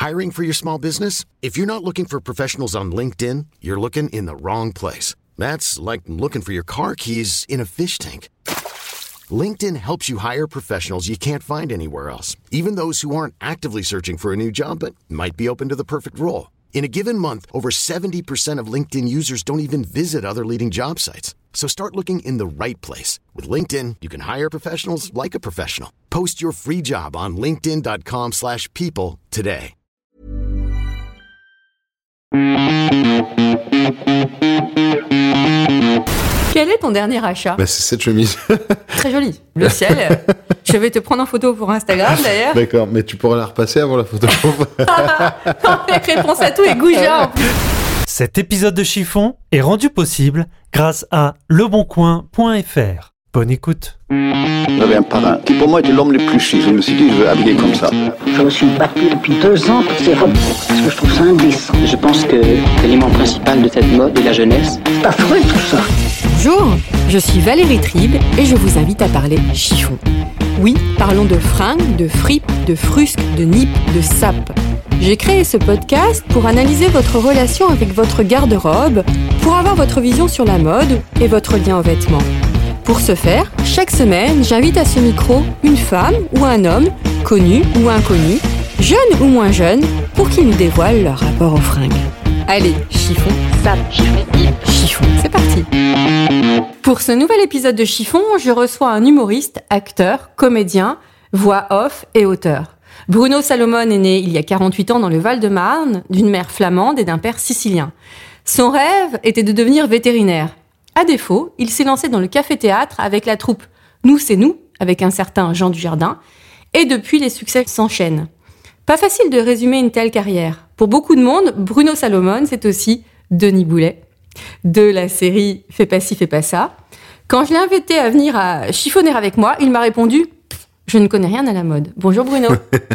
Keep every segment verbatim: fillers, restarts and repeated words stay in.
Hiring for your small business? If you're not looking for professionals on LinkedIn, you're looking in the wrong place. That's like looking for your car keys in a fish tank. LinkedIn helps you hire professionals you can't find anywhere else, even those who aren't actively searching for a new job but might be open to the perfect role. In a given month, over seventy percent of LinkedIn users don't even visit other leading job sites. So start looking in the right place. With LinkedIn, you can hire professionals like a professional. Post your free job on linkedin.com slash people today. Quel est ton dernier achat? Bah, c'est cette chemise. Très jolie. Le ciel. Je vais te prendre en photo pour Instagram d'ailleurs. D'accord, mais tu pourras la repasser avant la photo. Avec réponse à tout et Gouja en plus. Cet épisode de Chiffon est rendu possible grâce à leboncoin point f r. Bonne écoute. J'avais un parrain qui pour moi était l'homme le plus chic. Je me suis dit, je veux habiller comme ça. Je me suis battu depuis deux ans pour ces robes, parce que je trouve ça indécent. Je pense que l'élément principal de cette mode est la jeunesse. C'est affreux tout ça. Bonjour, je suis Valérie Tribe et je vous invite à parler chiffon. Oui, parlons de fringues, de fripes, de frusques, de nippes, de sapes. J'ai créé ce podcast pour analyser votre relation avec votre garde-robe, pour avoir votre vision sur la mode et votre lien aux vêtements. Pour ce faire, chaque semaine, j'invite à ce micro une femme ou un homme, connu ou inconnu, jeune ou moins jeune, pour qu'ils nous dévoilent leur rapport aux fringues. Allez, chiffon, sape, chiffon, chiffon, c'est parti. Pour ce nouvel épisode de Chiffon, je reçois un humoriste, acteur, comédien, voix off et auteur. Bruno Salomon est né il y a quarante-huit ans dans le Val-de-Marne, d'une mère flamande et d'un père sicilien. Son rêve était de devenir vétérinaire. À défaut, il s'est lancé dans le café-théâtre avec la troupe Nous c'est nous, avec un certain Jean Dujardin, et depuis les succès s'enchaînent. Pas facile de résumer une telle carrière. Pour beaucoup de monde, Bruno Salomon, c'est aussi Denis Boulet, de la série Fais pas ci, fais pas ça. Quand je l'ai invité à venir à chiffonner avec moi, il m'a répondu « Je ne connais rien à la mode. » Bonjour Bruno.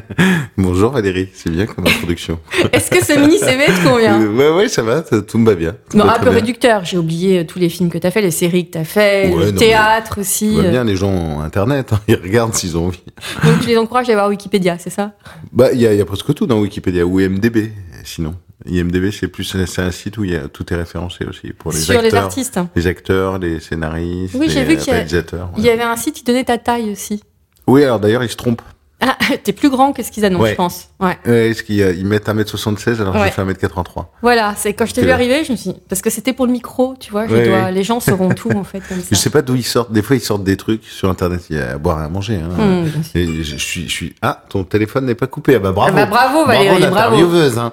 Bonjour Valérie, c'est bien comme introduction. Est-ce que ce mini-C V te convient? Ouais, ouais, ça va, ça, tout me va bien. Bon, un peu réducteur, j'ai oublié tous les films que t'as fait, les séries que t'as fait, ouais, le non, théâtre aussi. Tout va bien, les gens ont Internet, hein, ils regardent s'ils ont envie. Donc tu les encourages à voir Wikipédia, c'est ça? Bah, il y, y a presque tout dans Wikipédia, ou I M D B, sinon. I M D B, c'est plus, c'est un site où y a, tout est référencé aussi. Pour les Sur acteurs, les artistes. Les acteurs, les scénaristes, oui, j'ai les vu qu'il y, réalisateurs. il y avait un site qui donnait ta taille aussi. Oui, alors d'ailleurs, ils se trompent. Ah, t'es plus grand que ce qu'ils annoncent, ouais. je pense. Ouais. Ouais, parce qu'ils ils mettent un mètre soixante-seize alors que ouais. j'ai fait un mètre quatre-vingt-trois. Voilà, c'est quand je t'ai vu arriver, je me suis dit, parce que c'était pour le micro, tu vois, je ouais, dois, ouais. les gens sauront tout, en fait, comme ça. Je sais pas d'où ils sortent, des fois ils sortent des trucs sur Internet, il y a à boire et à manger, hein. Mmh, et je, je suis, je suis, ah, ton téléphone n'est pas coupé, ah bah bravo. Ah bah bravo Valérie, bravo. bravo. L'intervieweuse, hein.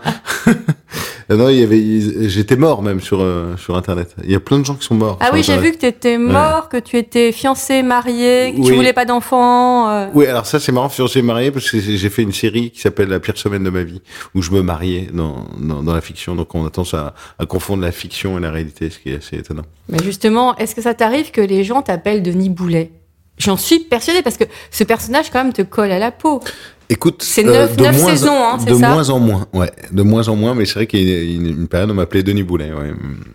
Non, il y avait, j'étais mort même sur euh, sur Internet. Il y a plein de gens qui sont morts. Ah oui, j'ai vu que t'étais mort, ouais. que tu étais fiancé, marié, que oui. tu voulais pas d'enfants. Euh... Oui, alors ça c'est marrant, fiancé, marié, parce que j'ai fait une série qui s'appelle La pire semaine de ma vie, où je me mariais dans dans, dans la fiction. Donc on a tendance à, à confondre la fiction et la réalité, ce qui est assez étonnant. Mais justement, est-ce que ça t'arrive que les gens t'appellent Denis Boulet? J'en suis persuadée parce que ce personnage quand même te colle à la peau. Écoute, c'est neuf, euh, neuf saisons, hein, c'est de ça? De moins en moins, ouais, de moins en moins, mais c'est vrai qu'il y a une, une période où on m'appelait Denis Boulet, ouais.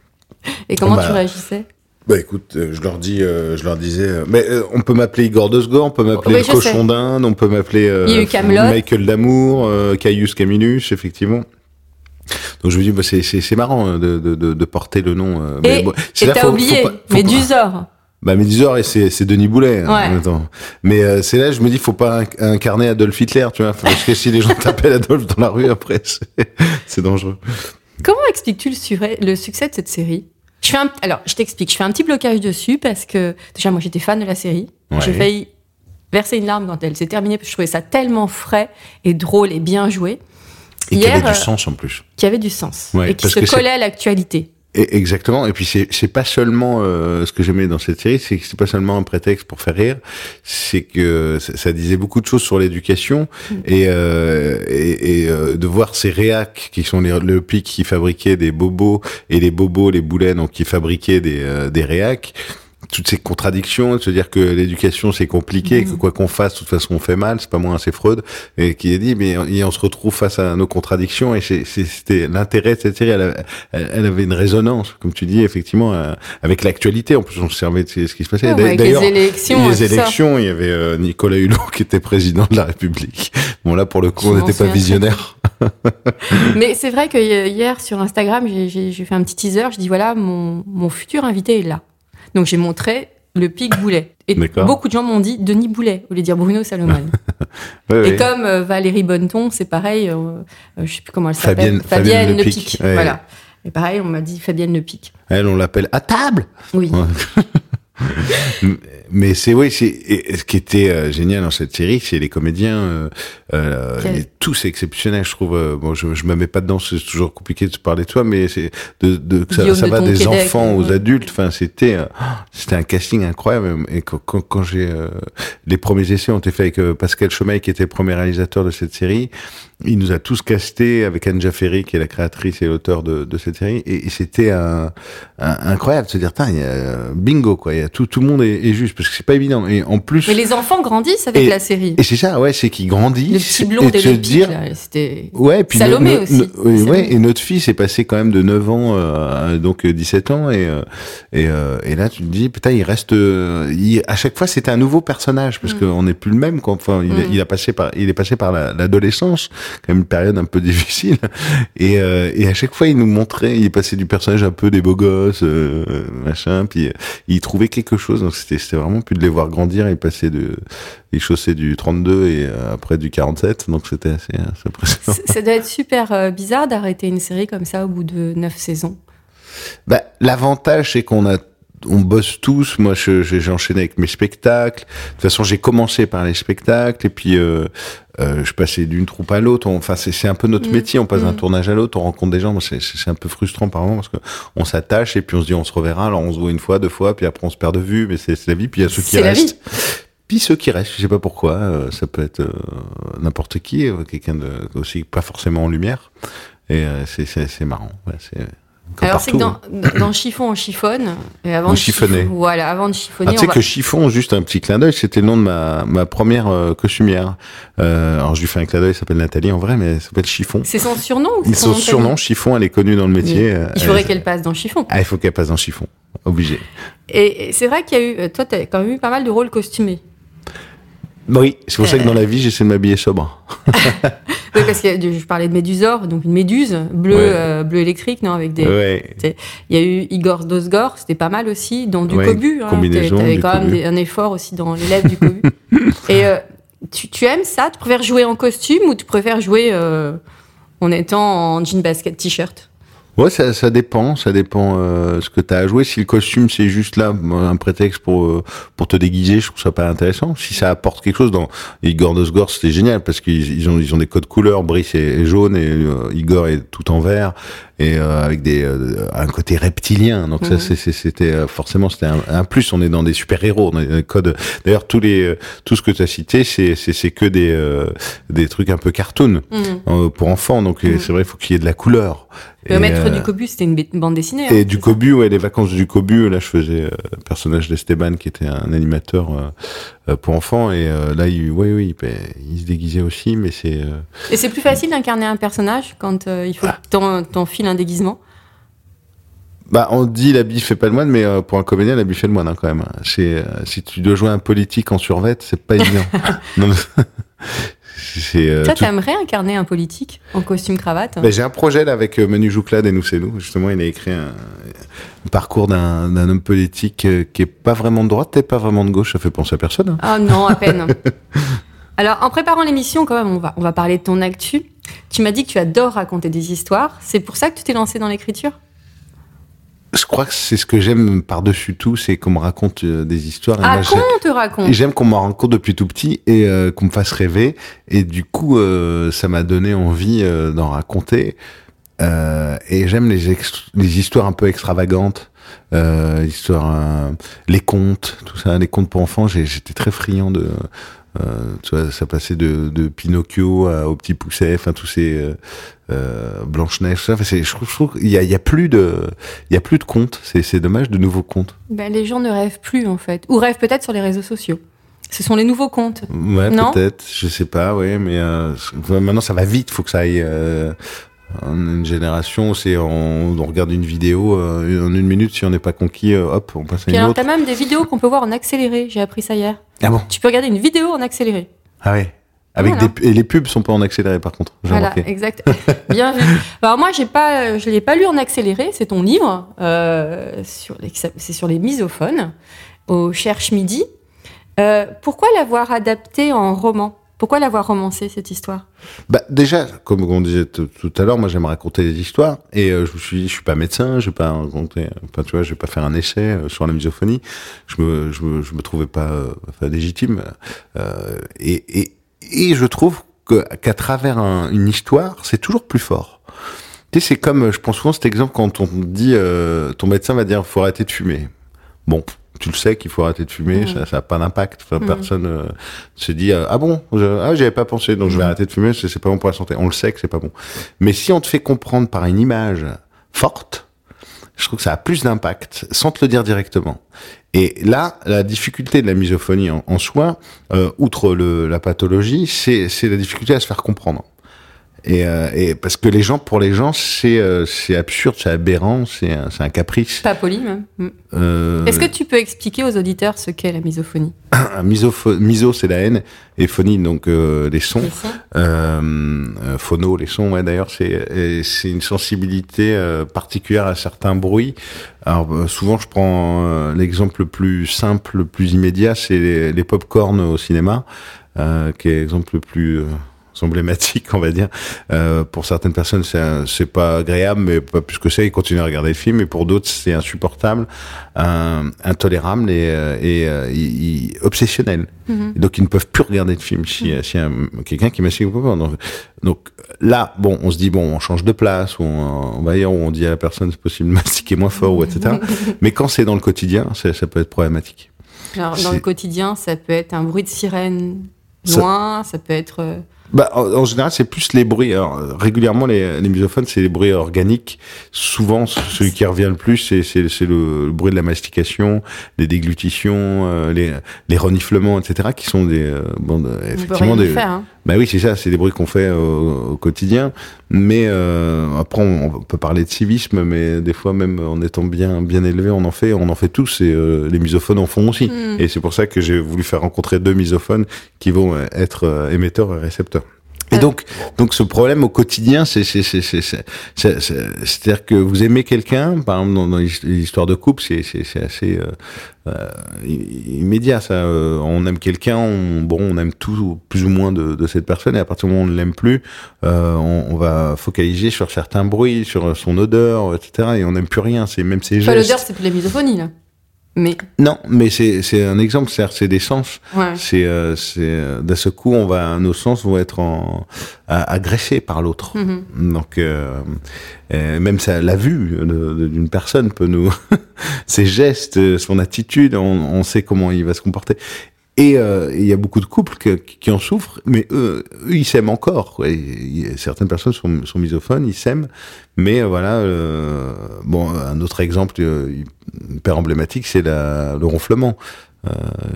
Et comment bah, tu réagissais? Bah écoute, euh, je leur dis, euh, je leur disais, euh, mais euh, on peut m'appeler Igor Dosgor, on peut m'appeler oui, le Cochon d'Inde, on peut m'appeler euh, il y a eu Kaamelott. Michael Damour, euh, Caius Camillus, effectivement. Donc je me dis, bah c'est c'est c'est marrant de de de, de porter le nom. Euh, et mais, bon, et là, t'as faut, oublié, faut pas, faut Médusor. Pas... Bah Médusor et c'est c'est Denis Boulet. Ouais. Hein, mais euh, c'est là je me dis faut pas incarner Adolf Hitler, tu vois, parce que si les gens t'appellent Adolf dans la rue après c'est c'est dangereux. Comment expliques-tu le, sur... le succès de cette série? Je fais un... alors je t'explique, je fais un petit blocage dessus parce que déjà moi j'étais fan de la série. Ouais. J'ai failli verser une larme quand elle s'est terminée parce que je trouvais ça tellement frais et drôle et bien joué. Et Hier, qui avait du sens en plus. Qui avait du sens ouais, et qui se collait à l'actualité. Et exactement. Et puis c'est c'est pas seulement euh, ce que j'aimais dans cette série, c'est que c'est pas seulement un prétexte pour faire rire, c'est que ça, ça disait beaucoup de choses sur l'éducation mmh. et, euh, et et euh, de voir ces réacs qui sont les le pic qui fabriquaient des bobos et les bobos les boulets donc qui fabriquaient des euh, des réacs. toutes ces contradictions, de se dire que l'éducation c'est compliqué, mmh. que quoi qu'on fasse, de toute façon on fait mal, c'est pas moins c'est Freud, et qui a dit, mais et on se retrouve face à nos contradictions, et c'est, c'était l'intérêt de cette série, elle, elle avait une résonance, comme tu dis, effectivement, euh, avec l'actualité, en plus on se servait de ce qui se passait. Ouais, D'ailleurs, avec les élections, les élections, ça. il y avait euh, Nicolas Hulot qui était président de la République. Bon là, pour le coup, Je on n'était pas visionnaire. Mais c'est vrai que hier, sur Instagram, j'ai, j'ai, j'ai fait un petit teaser, je dis, voilà, mon, mon futur invité est là. Donc j'ai montré le pic Boulet. Et D'accord. beaucoup de gens m'ont dit Denis Boulet, au lieu de dire Bruno Salomon. oui, et oui. comme euh, Valérie Bonneton, c'est pareil, euh, euh, je ne sais plus comment elle s'appelle. Fabienne, Fabienne, Fabienne Lepic. Ouais. Voilà. Et pareil, on m'a dit Fabienne Lepic. Elle, on l'appelle à table. Oui. Mais c'est oui, c'est et ce qui était euh, génial dans cette série, c'est les comédiens, euh, euh, les, tous exceptionnels, je trouve. Euh, bon, je, je me mets pas dedans, c'est toujours compliqué de se parler de toi, mais c'est de, de que ça, ça va des Québec, enfants ouais. aux adultes. Enfin, c'était euh, c'était un casting incroyable. Et quand, quand, quand j'ai euh, les premiers essais ont été faits avec euh, Pascal Chomeil, qui était le premier réalisateur de cette série. Il nous a tous castés avec Anne Jafferi, qui est la créatrice et l'auteur de, de cette série, et, et c'était un, un, incroyable de se dire, il y a bingo quoi, il y a tout, tout le monde est, est juste, parce que c'est pas évident. Et en plus, mais les enfants grandissent avec et, la série. Et c'est ça, ouais, c'est qu'ils grandissent. Le petit blond et des se dire, là, c'était ouais, puis Salomé no, aussi. No, oui, ouais, et notre fille s'est passée quand même de neuf ans, euh, donc dix-sept ans, et et, euh, et là tu te dis, putain, il reste, euh, il, à chaque fois c'était un nouveau personnage, parce mm. qu'on n'est plus le même. Quoi. Enfin, il, mm. il a passé par, il est passé par la, l'adolescence, quand même une période un peu difficile, et, euh, et à chaque fois il nous montrait, il passait du personnage un peu des beaux gosses, euh, machin, puis euh, il trouvait quelque chose, donc c'était, c'était vraiment plus de les voir grandir, et passer de, les chaussées du trente-deux et euh, après du quarante-sept, donc c'était assez, assez impressionnant. Ça, ça doit être super euh, bizarre d'arrêter une série comme ça au bout de neuf saisons. Bah, l'avantage c'est qu'on a on bosse tous. Moi, je, je, j'ai enchaîné avec mes spectacles. De toute façon, j'ai commencé par les spectacles et puis euh, euh, je passais d'une troupe à l'autre. On, enfin, c'est, c'est un peu notre mmh. métier. On passe mmh. d'un tournage à l'autre, on rencontre des gens. Moi, c'est, c'est un peu frustrant par moment parce que on s'attache et puis on se dit on se reverra. Alors, on se voit une fois, deux fois, puis après on se perd de vue. Mais c'est, c'est la vie. Puis il y a ceux qui c'est restent. Puis ceux qui restent, je sais pas pourquoi. Euh, ça peut être euh, n'importe qui, euh, quelqu'un de aussi pas forcément en lumière. Et euh, c'est, c'est, c'est marrant. Ouais, c'est Comme Alors partout, c'est que dans, dans Chiffon on chiffonne et avant on de chiffonner. Chiffon, voilà, avant de chiffonner. Ah, tu sais va... que Chiffon, juste un petit clin d'œil, c'était le nom de ma ma première euh, costumière. Euh, alors je lui fais un clin d'œil, elle s'appelle Nathalie en vrai, mais elle s'appelle Chiffon. C'est son surnom ou c'est son, son surnom, Chiffon, elle est connue dans le métier. Euh, il faudrait elle... qu'elle passe dans Chiffon. Ah, il faut qu'elle passe dans Chiffon, obligé. Et, et c'est vrai qu'il y a eu, toi t'as quand même eu pas mal de rôles costumés. Oui, c'est pour euh... ça que dans la vie, j'essaie de m'habiller sobre. Oui, parce que je parlais de Médusor, donc une méduse bleue, ouais. euh, bleu électrique, non, avec des. Ouais. Il y a eu Igor Dosgor, c'était pas mal aussi, dans du ouais, cobu. Hein, combinaison. T'avais du quand cobu. même des, un effort aussi dans l'élève du cobu. Et euh, tu, tu aimes ça? Tu préfères jouer en costume ou tu préfères jouer euh, en étant en jean basket t-shirt? Ouais, ça, ça dépend, ça dépend euh, ce que t'as à jouer. Si le costume c'est juste là un prétexte pour euh, pour te déguiser, je trouve ça pas intéressant. Si ça apporte quelque chose, dans Igor Dosgor c'était génial parce qu'ils ils ont ils ont des codes couleurs, Brice est, est jaune et euh, Igor est tout en vert et euh, avec des euh, un côté reptilien. Donc mmh. ça c'est, c'est, c'était euh, forcément c'était un, un plus. On est dans des super héros, on a des codes. D'ailleurs tous les euh, tout ce que tu as cité c'est c'est c'est que des euh, des trucs un peu cartoon mmh. euh, pour enfants. Donc mmh. c'est vrai, il faut qu'il y ait de la couleur. Le et maître euh, du Cobu, c'était une bande dessinée. Et hein, du Cobu, ouais, les vacances du Cobu, là, je faisais euh, le personnage d'Esteban, qui était un animateur euh, pour enfants, et euh, là, il, ouais, oui, il, il se déguisait aussi, mais c'est. Euh... Et c'est plus facile d'incarner un personnage quand euh, il faut ah. que t'en, t'en files un déguisement. Bah, on dit l'habit fait pas le moine, mais euh, pour un comédien, l'habit fait le moine, hein, quand même. C'est, euh, si tu dois jouer un politique en survêt, c'est pas évident. non, mais... C'est, euh, Toi, tout... t'aimerais incarner un politique en costume cravate? Ben, j'ai un projet là avec euh, Manu Jouclade et Nousselou. Justement, il a écrit un, un parcours d'un, d'un homme politique euh, qui est pas vraiment de droite et pas vraiment de gauche. Ça fait penser à personne. Hein. Ah non, à peine. Alors, en préparant l'émission, quand même, on va, on va parler de ton actu. Tu m'as dit que tu adores raconter des histoires. C'est pour ça que tu t'es lancé dans l'écriture? Je crois que c'est ce que j'aime par-dessus tout, c'est qu'on me raconte euh, des histoires. Et ah, moi, qu'on te raconte. Et j'aime qu'on me raconte depuis tout petit et euh, qu'on me fasse rêver. Et du coup, euh, ça m'a donné envie euh, d'en raconter. Euh, et j'aime les, ex- les histoires un peu extravagantes, euh, histoires, euh, les contes, tout ça, les contes pour enfants. J'ai, j'étais très friand de euh, tu vois, ça passait de, de Pinocchio à, au Petit Poucet, enfin tous ces euh, euh, Blanche-Neige, tout ça. Enfin, c'est, je trouve, je trouve qu'il y a, il y a plus de, il y a plus de contes. C'est, c'est dommage, de nouveaux contes. Ben, les gens ne rêvent plus en fait, ou rêvent peut-être sur les réseaux sociaux. Ce sont les nouveaux contes. Ouais, non peut-être, je sais pas, ouais, mais euh, maintenant ça va vite, faut que ça aille. Euh, en une génération, c'est on, on regarde une vidéo euh, en une minute, si on n'est pas conquis, euh, hop, on passe à Puis une alors, autre. t'as même des vidéos qu'on peut voir en accéléré. J'ai appris ça hier. Ah bon? Tu peux regarder une vidéo en accéléré. Ah ouais. Avec Voilà. des et les pubs sont pas en accéléré par contre. J'ai Voilà, remarqué. exact. Bien vu. Alors moi, j'ai pas, je l'ai pas lu en accéléré. C'est ton livre euh, sur les, c'est sur les misophones au Cherche Midi. Euh, pourquoi l'avoir adapté en roman? Pourquoi l'avoir romancé, cette histoire? Bah déjà, comme on disait t- tout à l'heure, moi j'aime raconter des histoires et euh, je me suis dit, je suis pas médecin, je vais pas raconter, enfin tu vois, je vais pas faire un essai euh, sur la misophonie. Je me, je me, je me trouvais pas euh, enfin, légitime euh, et, et et je trouve que qu'à travers un, une histoire, c'est toujours plus fort. Tu sais, c'est comme, je prends souvent cet exemple quand on dit, euh, ton médecin va dire, faut arrêter de fumer. Bon. Tu le sais qu'il faut arrêter de fumer, mmh. ça, ça a pas d'impact. Enfin, mmh. Personne euh, se dit euh, ah bon, je, ah j'y avais pas pensé, donc mmh. je vais arrêter de fumer, c'est, c'est pas bon pour la santé. On le sait que c'est pas bon. Mais si on te fait comprendre par une image forte, je trouve que ça a plus d'impact, sans te le dire directement. Et là, la difficulté de la misophonie en, en soi, euh, outre le, la pathologie, c'est, c'est la difficulté à se faire comprendre. Et, euh, et parce que les gens, pour les gens, c'est euh, c'est absurde, c'est aberrant, c'est un, c'est un caprice. Pas poli même. Mm. Euh... Est-ce que tu peux expliquer aux auditeurs ce qu'est la misophonie? Misopho- Miso, c'est la haine, et phonie, donc euh, les sons. Les sons. Euh, euh, phono, les sons, ouais, d'ailleurs, c'est et c'est une sensibilité euh, particulière à certains bruits. Alors euh, souvent, je prends euh, l'exemple le plus simple, le plus immédiat, c'est les, les pop-corn au cinéma, euh, qui est l'exemple le plus euh, emblématique, on va dire. Euh, pour certaines personnes, c'est, un, c'est pas agréable, mais pas plus que ça, ils continuent à regarder le film. Et pour d'autres, c'est insupportable, un, intolérable et, et, et, et obsessionnel. Mm-hmm. Et donc, ils ne peuvent plus regarder de film si, mm-hmm. si un, quelqu'un qui m'assied ou pas. Donc, donc là, bon, on se dit, bon, on change de place, ou on, on va ailleurs, on dit à la personne, c'est possible de mastiquer moins fort, ou et cetera. Mais quand c'est dans le quotidien, ça, ça peut être problématique. Alors, c'est... dans le quotidien, ça peut être un bruit de sirène loin, ça, ça peut être... Euh... Bah, en, en général, c'est plus les bruits. Alors, régulièrement, les, les misophones, c'est les bruits organiques. Souvent, celui qui revient le plus, c'est, c'est, c'est le, le bruit de la mastication, les déglutitions, euh, les, les reniflements, et cetera, qui sont des, euh, bon, effectivement, des. Faire, hein. Bah oui, c'est ça, c'est des bruits qu'on fait au, au quotidien. Mais euh, après, on, on peut parler de civisme, mais des fois, même en étant bien, bien élevé, on en fait, on en fait tous. Et euh, les misophones en font aussi. Mm. Et c'est pour ça que j'ai voulu faire rencontrer deux misophones qui vont être euh, émetteurs et récepteurs. Et donc, donc ce problème au quotidien, c'est, c'est, c'est, c'est, c'est, c'est, c'est, c'est-à-dire que vous aimez quelqu'un, par exemple dans, dans l'histoire de couple, c'est, c'est, c'est assez euh, euh, immédiat. Ça, euh, on aime quelqu'un, on, bon, on aime tout plus ou moins de, de cette personne, et à partir du moment où on ne l'aime plus, euh, on, on va focaliser sur certains bruits, sur son odeur, et cetera. Et on n'aime plus rien. C'est même ses gestes. Enfin, l'odeur, c'est plus la misophonie là. Mais... Non, mais c'est c'est un exemple, c'est c'est des sens. Ouais. C'est euh, c'est d'un seul coup, on va nos sens vont être en, à, agressés par l'autre. Mm-hmm. Donc euh, même ça, la vue de, de, d'une personne peut nous, ses gestes, son attitude, on, on sait comment il va se comporter. Et il euh, y a beaucoup de couples que, qui en souffrent, mais eux, eux ils s'aiment encore. Quoi. Y, certaines personnes sont, sont misophones, ils s'aiment, mais euh, voilà. Euh, bon, un autre exemple euh, hyper emblématique, c'est la, le ronflement. Euh,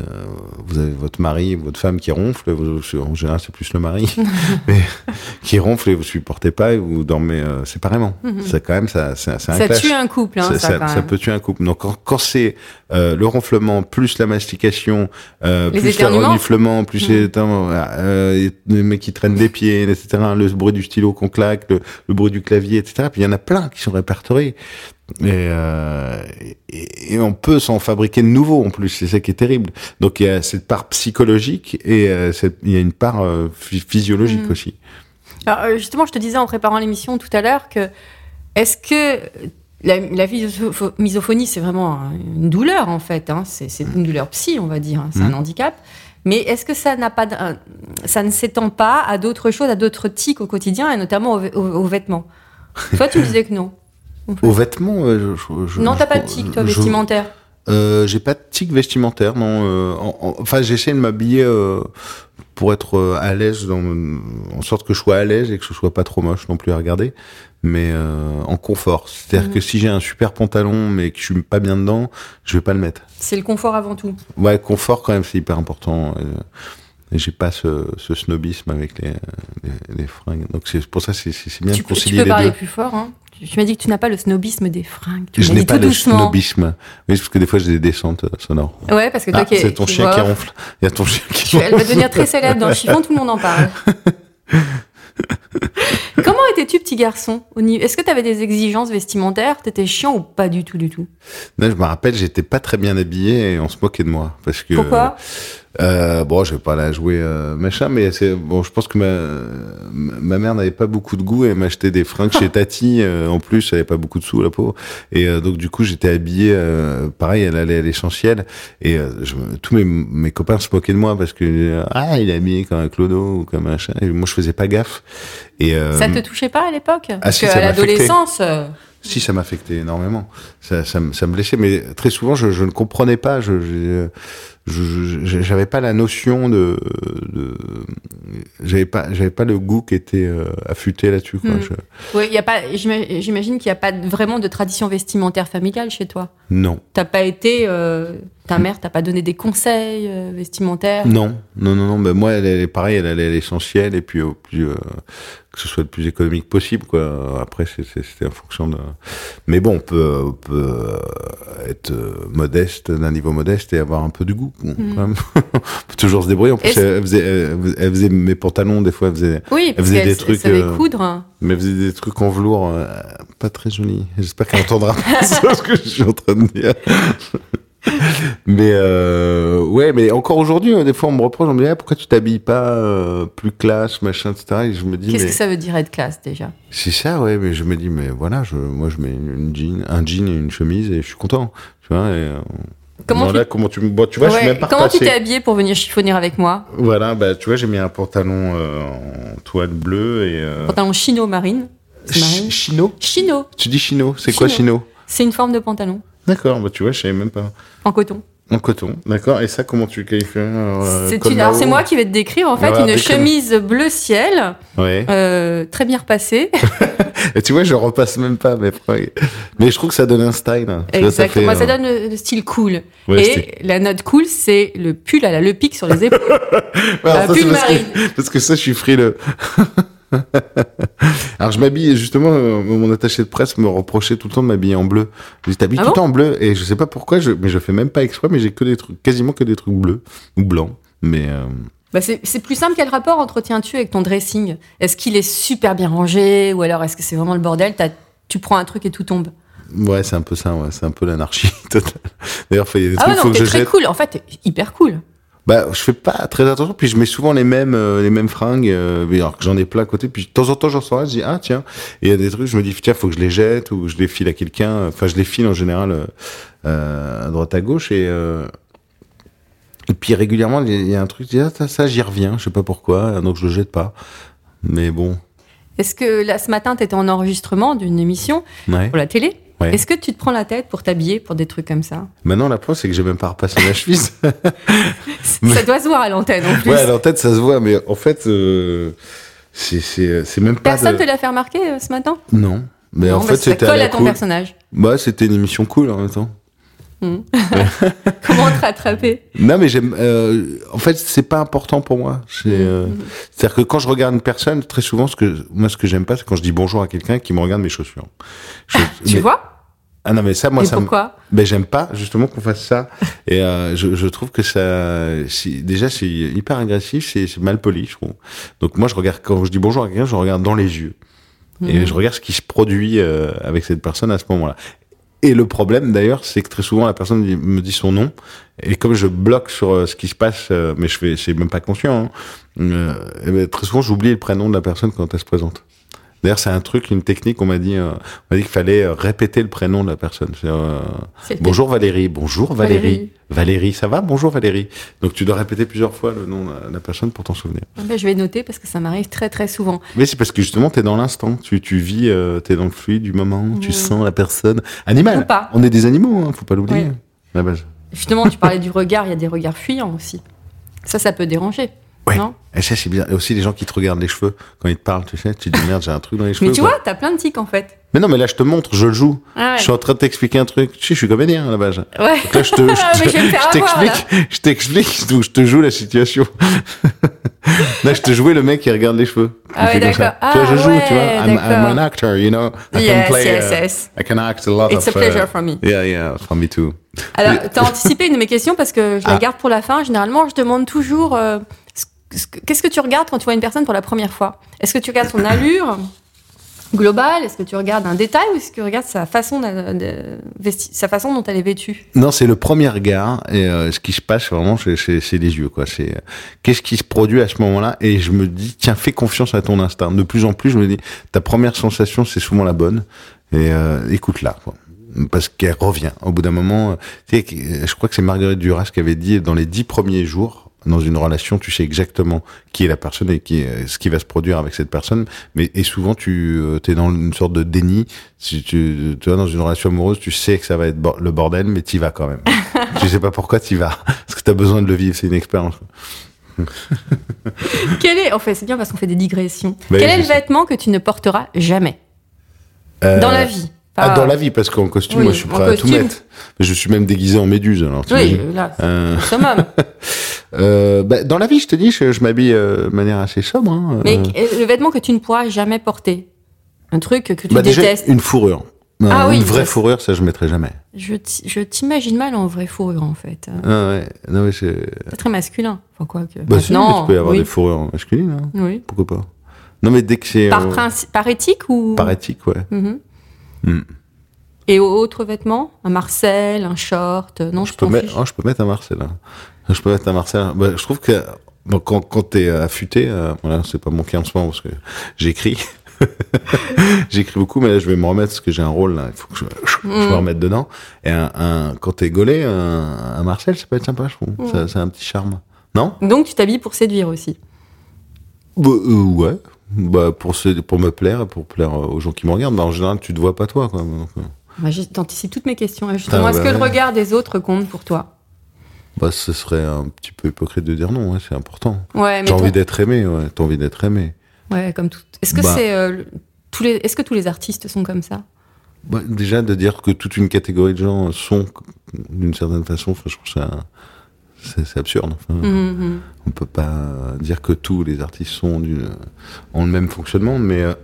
vous avez votre mari, votre femme qui ronfle, vous, en général c'est plus le mari, mais qui ronfle et vous supportez pas et vous dormez euh, séparément. Mm-hmm. Ça quand même, ça, c'est, c'est un ça clash. tue un couple, hein, ça, ça, ça, quand ça même. peut tuer un couple. Donc quand, quand c'est euh, le ronflement plus la mastication, euh, plus le reniflement, plus mm. les, euh, les mecs qui traînent des pieds, et cetera. Le bruit du stylo qu'on claque, le, le bruit du clavier, et cetera. Puis il y en a plein qui sont répertoriés. Et, euh, et, et on peut s'en fabriquer de nouveaux en plus, c'est ça qui est terrible. Donc il y a cette part psychologique et euh, cette, il y a une part euh, physiologique mmh. aussi. Alors justement, je te disais en préparant l'émission tout à l'heure que est-ce que la, la misophonie c'est vraiment une douleur en fait, hein, c'est, c'est une douleur psy on va dire, hein, c'est mmh. un handicap. Mais est-ce que ça n'a pas, de, ça ne s'étend pas à d'autres choses, à d'autres tics au quotidien et notamment aux, aux, aux vêtements? Toi tu me disais que non. Aux vêtements, euh, je, je, non, je, t'as pas de tic, toi, je, vestimentaire. Euh, j'ai pas de tic vestimentaire, non. Euh, en, en, enfin, j'essaie de m'habiller euh, pour être euh, à l'aise, dans, en sorte que je sois à l'aise et que ce soit pas trop moche non plus à regarder, mais euh, en confort. C'est-à-dire mmh. que si j'ai un super pantalon mais que je suis pas bien dedans, je vais pas le mettre. C'est le confort avant tout. Ouais, confort quand même, c'est hyper important. Euh, et j'ai pas ce, ce snobisme avec les, les, les fringues. Donc c'est pour ça c'est, c'est, c'est bien tu de concilier les deux. Tu peux parler plus fort, hein. Tu m'as dit que tu n'as pas le snobisme des fringues. Tu je m'as n'ai dit pas tout le doucement. snobisme. Oui, parce que des fois j'ai des descentes sonores. Ouais, parce que toi ah, qui c'est ton chien vois, qui ronfle. Il y a ton chien qui ronfle. Elle va devenir très célèbre dans le chiffon, tout le monde en parle. Comment étais-tu petit garçon au niveau... Est-ce que tu avais des exigences vestimentaires? T'étais chiant ou pas du tout du tout? Non, je me rappelle, j'étais pas très bien habillé et on se moquait de moi parce que. Pourquoi? Euh, bon, je vais pas la jouer euh, machin, mais c'est bon. Je pense que ma ma mère n'avait pas beaucoup de goût et elle m'achetait des fringues chez Tati. Euh, en plus, elle avait pas beaucoup de sous la pauvre. Et euh, donc du coup, j'étais habillé. Euh, pareil, elle allait à l'essentiel. Et euh, je, tous mes mes copains se moquaient de moi parce que ah, il est habillé comme un clodo ou comme un machin. Et moi, je faisais pas gaffe. Et euh, ça te touchait pas à l'époque? Ah, Parce si, qu'à l'adolescence. Euh... Si, ça m'affectait énormément. Ça, ça, ça me blessait, mais très souvent, je, je ne comprenais pas. Je, je, je, j'avais pas la notion de, de j'avais pas, j'avais pas le goût qui était euh, affûté là-dessus. Quoi. Mmh. Je... Oui, il y a pas. J'imagine qu'il y a pas vraiment de tradition vestimentaire familiale chez toi. Non. T'as pas été. Euh, ta mère t'a pas donné des conseils euh, vestimentaires? Non, non, non, non. Ben moi, elle est pareil. Elle allait à l'essentiel et puis au plus. Euh, que ce soit le plus économique possible, quoi. Après, c'est, c'est, c'était en fonction de... Mais bon, on peut, on peut être modeste, d'un niveau modeste et avoir un peu de goût, mmh. quand même. On peut toujours se débrouiller. En plus, elle faisait, elle, elle faisait mes pantalons, des fois, elle faisait, oui, elle faisait des elle, trucs... Elle savait euh, coudre. Mais elle faisait des trucs en velours euh, pas très jolis. J'espère qu'elle entendra pas ce que je suis en train de dire. Mais euh, ouais, mais encore aujourd'hui, des fois on me reproche, on me dit ah, pourquoi tu t'habilles pas euh, plus classe, machin, et cetera. Et je me dis qu'est-ce mais... que ça veut dire être classe déjà? C'est ça, ouais, mais je me dis mais voilà, je, moi je mets une jean, un jean et une chemise et je suis content, tu vois. Et, euh, comment, voilà, tu... comment tu me, bon, tu vois, ouais, je suis même pas comment repassé. Tu t'es habillé pour venir chiffonner avec moi? Voilà, bah tu vois, j'ai mis un pantalon euh, en toile bleue et euh... pantalon chino marine. Ch- chino. Chino. Tu dis chino, c'est chino. quoi chino? C'est une forme de pantalon. D'accord, bah tu vois, je savais même pas. En coton. En coton, d'accord. Et ça, comment tu le qualifies? euh, c'est, une... Alors, c'est moi qui vais te décrire, en fait, voilà, une chemise comme... bleu ciel, ouais. euh, très bien repassée. Et tu vois, je repasse même pas mes fringues. Mais je trouve que ça donne un style. Exactement, ça, fait, euh... ça donne le style cool. Ouais, et c'était... la note cool, c'est le pull à la Le Pic sur les épaules. Alors, ça, pull marine. Parce que, parce que ça, je suis frileux. Alors je m'habille justement, euh, mon attaché de presse me reprochait tout le temps de m'habiller en bleu. Je dis t'habilles ah tout le bon temps en bleu et je sais pas pourquoi, je, mais je fais même pas exprès, mais j'ai que des trucs, quasiment que des trucs bleus ou blancs. Mais euh... bah c'est, c'est plus simple. Quel rapport entretiens-tu avec ton dressing? Est-ce qu'il est super bien rangé ou alors est-ce que c'est vraiment le bordel? T'as, tu prends un truc et tout tombe. Ouais, c'est un peu ça, ouais, c'est un peu l'anarchie totale. D'ailleurs, il y a des ah trucs ouais, non, faut que t'es je très jette. cool. En fait, t'es hyper cool. Bah, je fais pas très attention, puis je mets souvent les mêmes, euh, les mêmes fringues, euh, alors que j'en ai plein à côté, puis de temps en temps j'en sors un, je dis, ah, tiens, et il y a des trucs, je me dis, tiens, faut que je les jette, ou je les file à quelqu'un, enfin, je les file en général, euh, euh, à droite à gauche, et, euh, et puis régulièrement, il y a un truc, je dis, ah, ça, ça, j'y reviens, je sais pas pourquoi, donc je le jette pas. Mais bon. Est-ce que là, ce matin, t'étais en enregistrement d'une émission ouais. pour la télé? Ouais. Est-ce que tu te prends la tête pour t'habiller pour des trucs comme ça? Maintenant, la preuve, c'est que j'ai même pas repassé ma chemise. Ça doit se voir à l'antenne, en plus. Ouais, à l'antenne, ça se voit, mais en fait, euh, c'est, c'est, c'est même pas. Personne de... te l'a fait remarquer euh, ce matin? Non. Mais non, en bah fait, ça c'était colle à, à ton cool. personnage. Bah, c'était une émission cool en même temps. Mmh. Comment te rattraper? Non, mais j'aime. Euh, en fait, c'est pas important pour moi. C'est, euh, mmh. C'est-à-dire que quand je regarde une personne, très souvent, ce que moi, ce que j'aime pas, c'est quand je dis bonjour à quelqu'un qui me regarde mes chaussures. Je, tu mais... vois? Ah non, mais ça, moi, et ça pourquoi me... Ben, j'aime pas, justement, qu'on fasse ça. Et euh, je, je trouve que ça... C'est... Déjà, c'est hyper agressif, c'est, c'est mal poli, je trouve. Donc moi, je regarde, quand je dis bonjour à quelqu'un, je regarde dans les yeux. Mmh. Et je regarde ce qui se produit euh, avec cette personne à ce moment-là. Et le problème, d'ailleurs, c'est que très souvent, la personne me dit son nom. Et comme je bloque sur euh, ce qui se passe, euh, mais je fais, c'est même pas conscient, hein, euh, et ben, très souvent, j'oublie le prénom de la personne quand elle se présente. D'ailleurs, c'est un truc, une technique, on m'a dit, euh, on m'a dit qu'il fallait euh, répéter le prénom de la personne. C'est, euh, bonjour Valérie, bonjour Valérie. Valérie, Valérie, ça va? Bonjour Valérie. Donc tu dois répéter plusieurs fois le nom de la personne pour t'en souvenir. Ben, je vais noter parce que ça m'arrive très très souvent. Mais c'est parce que justement, t'es dans l'instant, tu, tu vis, euh, t'es dans le fluide du moment, mmh. tu sens la personne. Animal. Ou pas. On est des animaux, hein, faut pas l'oublier. Oui. la base. Justement, tu parlais du regard, il y a des regards fuyants aussi. Ça, ça peut déranger. Ouais. Non, et ça, c'est bien. Et aussi les gens qui te regardent les cheveux quand ils te parlent, tu sais, tu te dis merde, j'ai un truc dans les cheveux. mais tu quoi. vois, t'as plein de tics en fait. Mais non, mais là, je te montre, je le joue. Ah ouais. Je suis en train de t'expliquer un truc. Tu sais, je suis comédien à la base. Ouais. Donc là, je te, je Ah, mais te- je vais me faire je avoir, t'explique, je t'explique, donc je te joue la situation. Là, je te jouais le mec qui regarde les cheveux. Ah Il ouais, fait comme ça. d'accord. Tu vois, je Ah joue, tu vois. ouais, I'm, I'm d'accord. an actor, you know. I Yes, can play, yes, uh, yes. I can act a lot It's of. a pleasure uh, for me. Yeah, yeah, for me too. Alors, t'as anticipé une de mes questions parce que je la Ah. garde pour la fin. Généralement, je demande toujours euh, ce- ce que- qu'est-ce que tu regardes quand tu vois une personne pour la première fois. Est-ce que tu regardes son allure globale? Est-ce que tu regardes un détail ou est-ce que tu regardes sa façon, de, de vesti- sa façon dont elle est vêtue? Non, c'est le premier regard et euh, ce qui se passe vraiment, c'est, c'est, c'est les yeux, quoi. C'est euh, qu'est-ce qui se produit à ce moment-là et je me dis tiens, fais confiance à ton instinct. De plus en plus, je me dis ta première sensation, c'est souvent la bonne et euh, écoute-la, quoi. Parce qu'elle revient au bout d'un moment. euh, Tu sais, je crois que c'est Marguerite Duras qui avait dit dans les dix premiers jours. Dans une relation, tu sais exactement qui est la personne et qui est, ce qui va se produire avec cette personne. Mais et souvent, tu euh, es dans une sorte de déni. Si tu, tu vois, dans une relation amoureuse, tu sais que ça va être bo- le bordel, mais t'y vas quand même. Tu sais pas pourquoi t'y vas, parce que t'as besoin de le vivre. C'est une expérience. Quel est, en fait, c'est bien parce qu'on fait des digressions. Bah, Quel je est le sais. vêtement que tu ne porteras jamais Euh, dans la vie? Ah, Pas- dans la vie, parce qu'en costume, Oui, moi, je suis en prêt à tout costume. mettre. Je suis même déguisé en méduse. Alors, Oui, t'imagines. là, Euh, le summum. euh, bah, dans la vie, je te dis, je, je m'habille euh, de manière assez sobre. Hein, Mais euh. le vêtement que tu ne pourras jamais porter, un truc que tu Bah, déjà, détestes. une fourrure. Euh, Ah oui, une vraie ça, fourrure, ça, je mettrai jamais. Je t- je t'imagine mal en vraie fourrure, en fait. Euh, Ah ouais, non, mais c'est. C'est très masculin. Enfin, quoi que. Bah, si, mais Maintenant, tu peux y avoir oui. des fourrures masculines, hein. Oui. Pourquoi pas? Non, mais dès que c'est. Par, euh, princi- par éthique ou. par éthique, ouais. Mhm. Hmm. Et autres vêtements? Un Marcel, un short? euh, Non, Je je peux, t'en mettre, fiche. oh, je peux mettre un Marcel. Hein. Je peux mettre un Marcel. Bah, je trouve que bon, quand, quand t'es affûté, euh, voilà, c'est pas mon cas en ce moment parce que j'écris. J'écris beaucoup, mais là, je vais me remettre parce que j'ai un rôle, là. Il faut que je, je me Mm. remette dedans. Et un, un, quand t'es gaulé, un, un Marcel, ça peut être sympa, je trouve. Mm. Ça, ça a un petit charme. Non? Donc, tu t'habilles pour séduire aussi. Bah, euh, ouais. Bah, pour, se, pour me plaire et pour plaire aux gens qui me regardent. Bah, en général, tu te vois pas toi, quoi. Donc, euh, Moi, j'ai- t'anticipes toutes mes questions. hein. Justement, Ah, est-ce bah que le ouais. regard des autres compte pour toi? bah, ce serait un petit peu hypocrite de dire non, ouais, c'est important. Ouais, mais J'ai ton- envie d'être aimé, ouais. T'as envie d'être aimé. Ouais, comme tout. Est-ce que Bah. c'est euh, le- tous les Est-ce que tous les artistes sont comme ça? Bah, déjà, de dire que toute une catégorie de gens sont d'une certaine façon, enfin, je trouve ça, c'est, c'est absurde. Enfin, Mhm. on peut pas dire que tous les artistes sont d'une, ont le même fonctionnement, mais euh,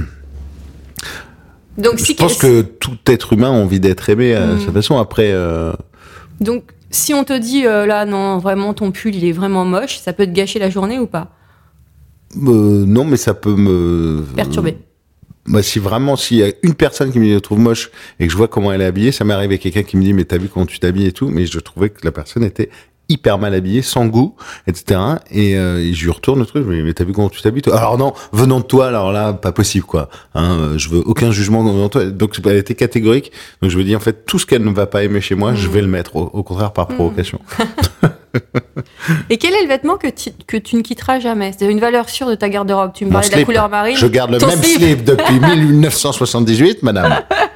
Donc, je si pense que tout être humain a envie d'être aimé à Mhm. sa façon. Après, euh, Donc, si on te dit euh, là, non, vraiment, ton pull, il est vraiment moche, ça peut te gâcher la journée ou pas? euh, non, mais ça peut me Perturber. Bah, si vraiment, s'il y a une personne qui me dit, je trouve moche et que je vois comment elle est habillée, ça m'est arrivé quelqu'un qui me dit, mais t'as vu comment tu t'habilles et tout, mais je trouvais que la personne était hyper mal habillée, sans goût, et cetera. Et, euh, et je lui retourne le truc, je me dis, mais t'as vu comment tu t'habilles, toi? Alors non, venant de toi, alors là, pas possible, quoi. Hein, euh, je veux aucun jugement venant de toi. Donc, elle était catégorique. Donc, je me dis, en fait, tout ce qu'elle ne va pas aimer chez moi, je vais le mettre, au, au contraire, par provocation. Et quel est le vêtement que tu, que tu ne quitteras jamais? C'est une valeur sûre de ta garde-robe. Tu me Mon parlais de la slip. couleur marine. Je garde le Ton même slip. slip depuis mille neuf cent soixante-dix-huit, madame.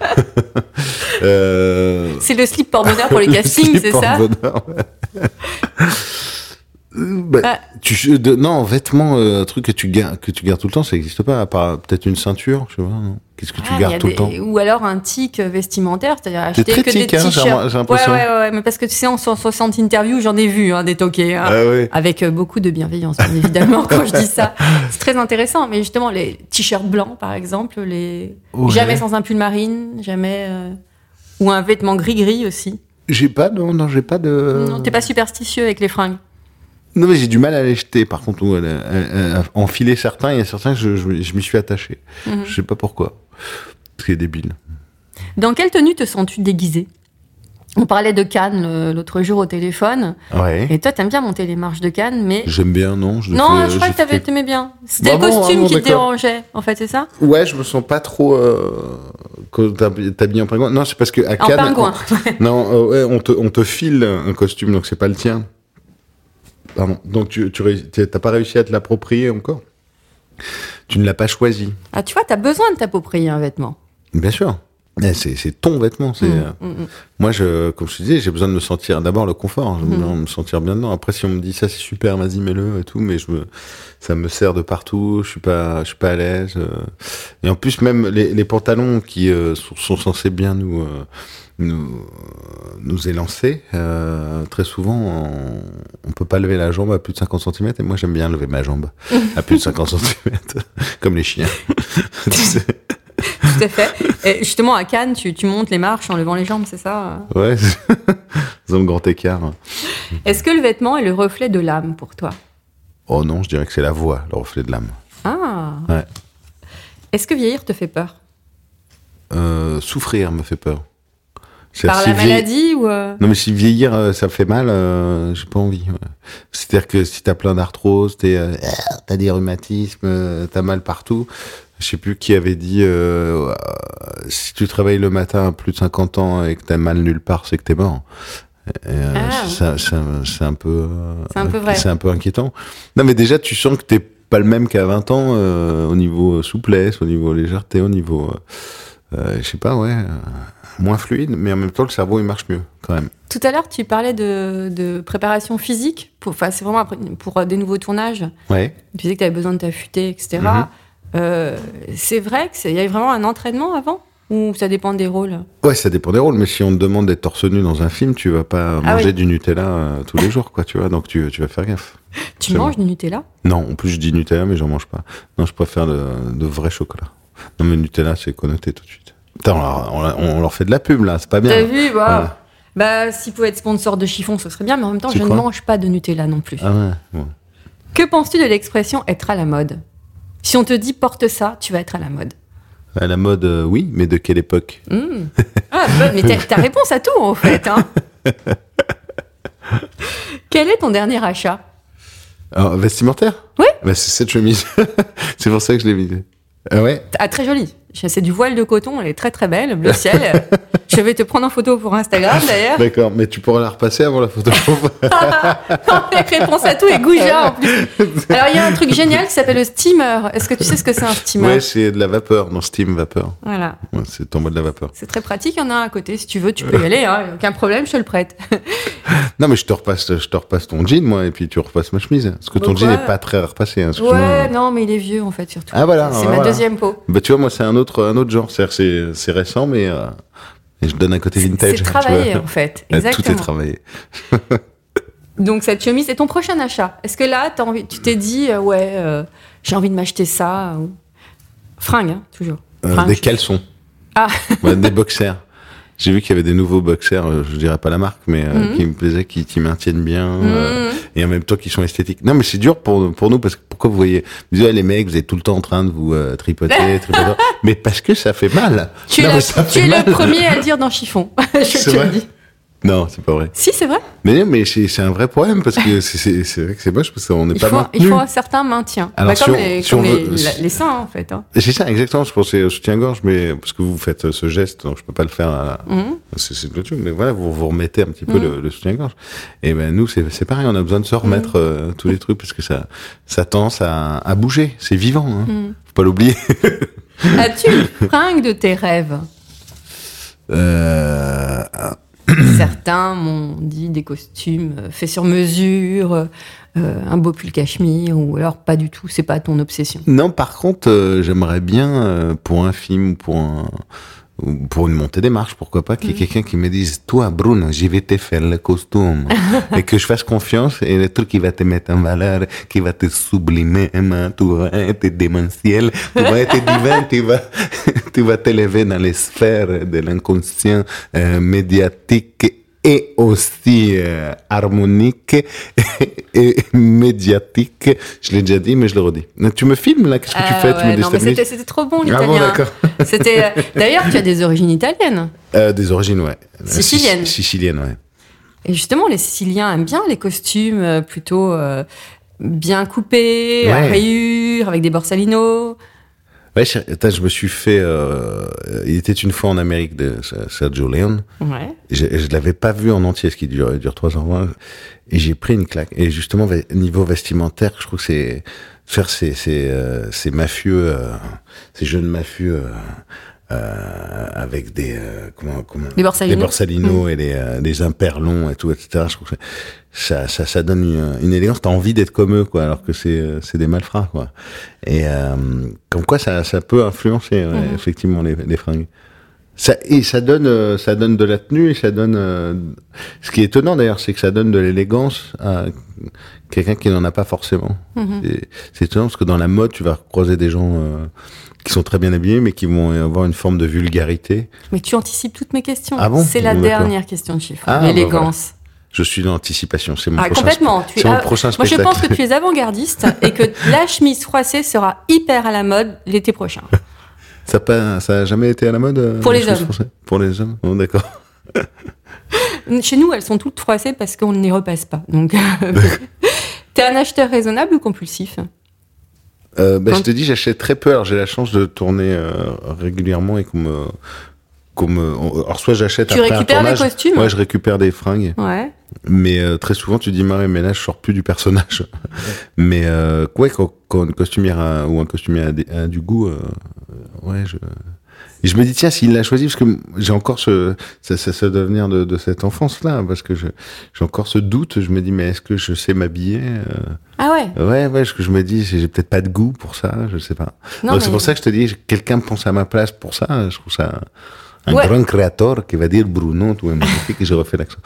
euh... C'est le slip porte-bonheur pour les Le castings, slip c'est en ça? bonheur, ouais. Euh, bah, Ah. tu, de, non, vêtements, euh, un truc que tu gardes, que tu gardes tout le temps, ça n'existe pas, à part peut-être une ceinture, je sais pas, non? Qu'est-ce que tu Ah, il y gardes a tout des- le temps? Ou alors un tic vestimentaire, c'est-à-dire T'es acheter très que tic, des hein, j'ai t-shirts. j'ai l'impression. Ouais, ouais, ouais, mais parce que tu sais, en cent soixante interviews, j'en ai vu, hein, des toqués. hein. Ah ouais. Avec euh, beaucoup de bienveillance, bien évidemment, quand je dis ça. C'est très intéressant. Mais justement, les t-shirts blancs, par exemple, les... Ouais. jamais sans un pull marine, jamais. euh, Ou un vêtement gris-gris aussi. J'ai pas, non, non, j'ai pas de. Non, t'es pas superstitieux avec les fringues. Non, mais j'ai du mal à les jeter. Par contre, ou à, la- à- à enfiler certains, il y a certains que je, je, je m'y suis attaché. Mhm. Je sais pas pourquoi. Parce qu'il est débile. Dans quelle tenue te sens-tu déguisé? On parlait de Cannes le- l'autre jour au téléphone. Ouais. Et toi, t'aimes bien monter les marches de Cannes, mais. J'aime bien, non? Je Non, fais- je crois j'ai que t'avais- fait- t'aimais bien. C'était Bah le bon, costume ah bon, qui te d'accord. dérangeait, en fait, c'est ça? Ouais, je me sens pas trop euh, quand t'hab- t'habilles en pingouin. Non, c'est parce que à En Cannes, pingouin. on, non, euh, ouais, on te on te file un costume, donc c'est pas le tien. Pardon. Donc tu tu réussis- t'as pas réussi à te l'approprier encore. Tu ne l'as pas choisi. Ah, tu vois, t'as besoin de t'approprier un vêtement. Bien sûr. Eh, c'est, c'est ton vêtement. C'est, Mmh, euh, mmh. Moi, je, comme je te disais, j'ai besoin de me sentir, d'abord le confort, j'ai Mmh. besoin de me sentir bien dedans. Après, si on me dit ça, c'est super, vas-y, mets-le et tout, mais je me, ça me serre de partout, je suis pas, je suis pas à l'aise. euh. Et en plus, même les, les pantalons qui euh, sont, sont censés bien nous, euh, nous, nous élancer, euh, très souvent, on, on peut pas lever la jambe à plus de cinquante centimètres, et moi, j'aime bien lever ma jambe à plus de cinquante centimètres, comme les chiens. Tu sais. Tout à fait. Et justement, à Cannes, tu, tu montes les marches en levant les jambes, c'est ça? Ouais, dans le grand écart. Est-ce que le vêtement est le reflet de l'âme pour toi? Oh non, je dirais que c'est la voix, le reflet de l'âme. Ah. Ouais. Est-ce que vieillir te fait peur? Euh, souffrir me fait peur. C'est Par si la vieillir- maladie ou euh, Non, mais si vieillir, euh, ça fait mal, euh, j'ai pas envie. Ouais. C'est-à-dire que si t'as plein d'arthrose, t'es, euh, t'as des rhumatismes, euh, t'as mal partout. Je sais plus qui avait dit, euh, euh, si tu travailles le matin à plus de cinquante ans et que t'as mal nulle part, c'est que t'es mort. Et, euh, Ah. ça, ça, c'est un peu, euh, C'est un peu vrai. C'est un peu inquiétant. Non, mais déjà, tu sens que t'es pas le même qu'à vingt ans, euh, au niveau souplesse, au niveau légèreté, au niveau, euh, euh, je sais pas, ouais, euh, moins fluide, mais en même temps, le cerveau, il marche mieux, quand même. Tout à l'heure, tu parlais de, de préparation physique. Pour, enfin, c'est vraiment après- pour euh, des nouveaux tournages. Ouais. Tu disais que tu avais besoin de t'affûter, et cetera. Mhm. Euh, c'est vrai qu'il y a vraiment un entraînement avant? Ou ça dépend des rôles? Ouais, ça dépend des rôles, mais si on te demande d'être torse nu dans un film, tu vas pas Ah manger oui. du Nutella euh, tous les jours, quoi, tu vois, donc tu, tu vas faire gaffe. Tu C'est manges du Nutella? Non, en plus je dis Nutella, mais j'en mange pas. Non, je préfère le, de vrai chocolat. Non, mais Nutella, c'est connoté tout de suite. Putain, on, leur- on leur- on leur fait de la pub, là, c'est pas bien. T'as vu? Bah, Ouais. bah, s'il pouvait être sponsor de chiffon, ce serait bien, mais en même temps, C'est je quoi ne mange pas de Nutella non plus. Ah ouais, bon. Que penses-tu de l'expression être à la mode? Si on te dit porte ça, tu vas être à la mode. À la mode, euh, oui, mais de quelle époque? Hmm. Ah, bonne, mais t'as, t'as réponse à tout, en fait. Hein. Quel est ton dernier achat? Alors, vestimentaire? Oui. Bah, c'est cette chemise. C'est pour ça que je l'ai mise. Ah ouais? Ah, très jolie. C'est du voile de coton, elle est très très belle, bleu ciel. Je vais te prendre en photo pour Instagram d'ailleurs. D'accord, mais tu pourras la repasser avant la photo. Réponse à tout et goujat en plus. Alors il y a un truc génial qui s'appelle le steamer. Est-ce que tu sais ce que c'est un steamer? Ouais, c'est de la vapeur, non, steam, vapeur. Voilà. Ouais, c'est tombé de la vapeur. C'est très pratique, il y en a un à côté. Si tu veux, tu peux y aller, hein. Aucun problème, je te le prête. Non, mais je te repasse, je te repasse ton jean, moi, et puis tu repasses ma chemise. Parce que ton Bah, jean ouais. n'est pas très repassé. Hein, excuse-moi. Ouais, non, mais il est vieux en fait, surtout. Ah, voilà, C'est ah, ma voilà. deuxième peau. Bah, tu vois, moi, c'est un autre, un autre genre. C'est-à-dire, c'est, c'est récent, mais euh, et je donne un côté C'est, vintage. c'est tu travaillé vois. en fait. Tout Exactement. est travaillé. Donc cette chemise, c'est ton prochain achat. Est-ce que là, t'as envie, tu t'es dit, euh, ouais, euh, j'ai envie de m'acheter ça ou... Fringues, hein, toujours. Euh, Fringues, des je- caleçons. Ah, Ouais, des boxers. J'ai vu qu'il y avait des nouveaux boxers, euh, je dirais pas la marque, mais euh, Mhm. qui me plaisaient, qui, qui maintiennent bien, euh, Mhm. et en même temps qui sont esthétiques. Non, mais c'est dur pour, pour nous, parce que pourquoi vous voyez, vous dites, ah, les mecs, vous êtes tout le temps en train de vous euh, tripoter, tripoter, mais parce que ça fait mal. tu es, Non, la- mais ça tu fait es mal. le premier à le dire dans Chiffon. je C'est te vrai le dis. Non, c'est pas vrai. Si, c'est vrai. Mais non, mais c'est, c'est un vrai problème, parce que c'est, c'est, c'est vrai que c'est moche, parce qu'on n'est Il pas faut, maintenu. il faut un certain maintien. Alors, Bah, si comme on- les, si comme on les, veut- la- les seins, en fait. Hein. C'est ça, exactement, je pensais au soutien-gorge, mais parce que vous faites ce geste, donc je peux pas le faire à la... Mhm. C'est, c'est le truc, mais voilà, vous vous remettez un petit peu Mhm. le, le soutien-gorge. Et ben nous, c'est, c'est pareil, on a besoin de se remettre euh, tous les trucs, parce que ça, ça tendance à, à bouger, c'est vivant, hein. Mhm. Faut pas l'oublier. As-tu une fringue de tes rêves? euh... Certains m'ont dit des costumes euh, faits sur mesure, euh, un beau pull cachemire, ou alors pas du tout, c'est pas ton obsession. Non, par contre, euh, j'aimerais bien, euh, pour un film ou pour un... ou pour une montée des marches, pourquoi pas, qu'il y ait quelqu'un qui me dise, toi, Bruno, je vais te faire le costume. Et que je fasse confiance et le truc qui va te mettre en valeur, qui va te sublimer, hein, tu vas être démentiel, tu vas être divin, tu vas, tu vas t'élever dans les sphères de l'inconscient euh, médiatique et aussi euh, harmonique et, et médiatique. Je l'ai déjà dit, mais je le redis. Tu me filmes là? Qu'est-ce que tu Ah fais? Tu ouais, me non, mais déstabilises? c'était, c'était trop bon Ah l'italien. bon, d'accord. C'était, euh, d'ailleurs, tu as des origines italiennes. Euh, des origines, ouais. Siciliennes. Sic- Siciliennes, ouais. Et justement, les Siciliens aiment bien les costumes euh, plutôt euh, bien coupés, Ouais. à rayures, avec des borsalino. Ouais, je, attends, je me suis fait... Euh, il était une fois en Amérique de Sergio Leone. Ouais. Et je ne l'avais pas vu en entier, ce qui dure, il dure trois heures vingt. Et j'ai pris une claque. Et justement, ve- niveau vestimentaire, je trouve que c'est... Faire ces, ces, euh, ces mafieux, euh, ces jeunes mafieux euh, avec des euh, comment comment Les Borsalino, les Borsalino mmh. et les euh, les imperlons et tout, et cetera. Je trouve que ça ça ça donne une, une élégance. T'as envie d'être comme eux, quoi, alors que c'est c'est des malfrats, quoi. Et euh, comme quoi ça ça peut influencer ouais, mmh. effectivement les les fringues. Ça, et ça donne, euh, ça donne de la tenue et ça donne. Euh, ce qui est étonnant d'ailleurs, c'est que ça donne de l'élégance à quelqu'un qui n'en a pas forcément. Mm-hmm. C'est, c'est étonnant parce que dans la mode, tu vas croiser des gens euh, qui sont très bien habillés, mais qui vont avoir une forme de vulgarité. Mais tu anticipes toutes mes questions. Ah bon ? C'est la bon, dernière question de chiffre. Ah, l'élégance. Bah voilà. Je suis dans l'anticipation. C'est mon ah, prochain. Complètement. Spe- tu c'est es mon a... prochain Moi, spectacle. je pense que tu es avant-gardiste et que la chemise froissée sera hyper à la mode l'été prochain. Ça n'a ça a jamais été à la mode euh, Pour les hommes. Pour les hommes, oh, d'accord. Chez nous, elles sont toutes froissées parce qu'on ne les repasse pas. Donc, t'es un acheteur raisonnable ou compulsif ? euh, bah, Quand... Je te dis, j'achète très peu. Alors, j'ai la chance de tourner euh, régulièrement et qu'on me, qu'on me. Alors, soit j'achète tu après un tournage. Tu récupères des costumes ? Ouais, je récupère des fringues. Ouais. Mais euh, très souvent, tu dis, Marie, mais là, je sors plus du personnage. mais euh, ouais, quand, quand une costumière a, ou un costumier a, des, a du goût, euh, ouais, je. Et je me dis, tiens, s'il l'a choisi, parce que j'ai encore ce, ça, ça, ça doit venir de, de cette enfance-là, parce que je, j'ai encore ce doute. Je me dis, mais est-ce que je sais m'habiller euh... Ah ouais. Ouais, ouais, ce que je me dis, j'ai peut-être pas de goût pour ça, je sais pas. Non, Donc, mais... c'est pour ça que je te dis, quelqu'un pense à ma place pour ça. Je trouve ça un ouais. grand créateur qui va dire Bruno, tu es magnifique, et je refais l'accent.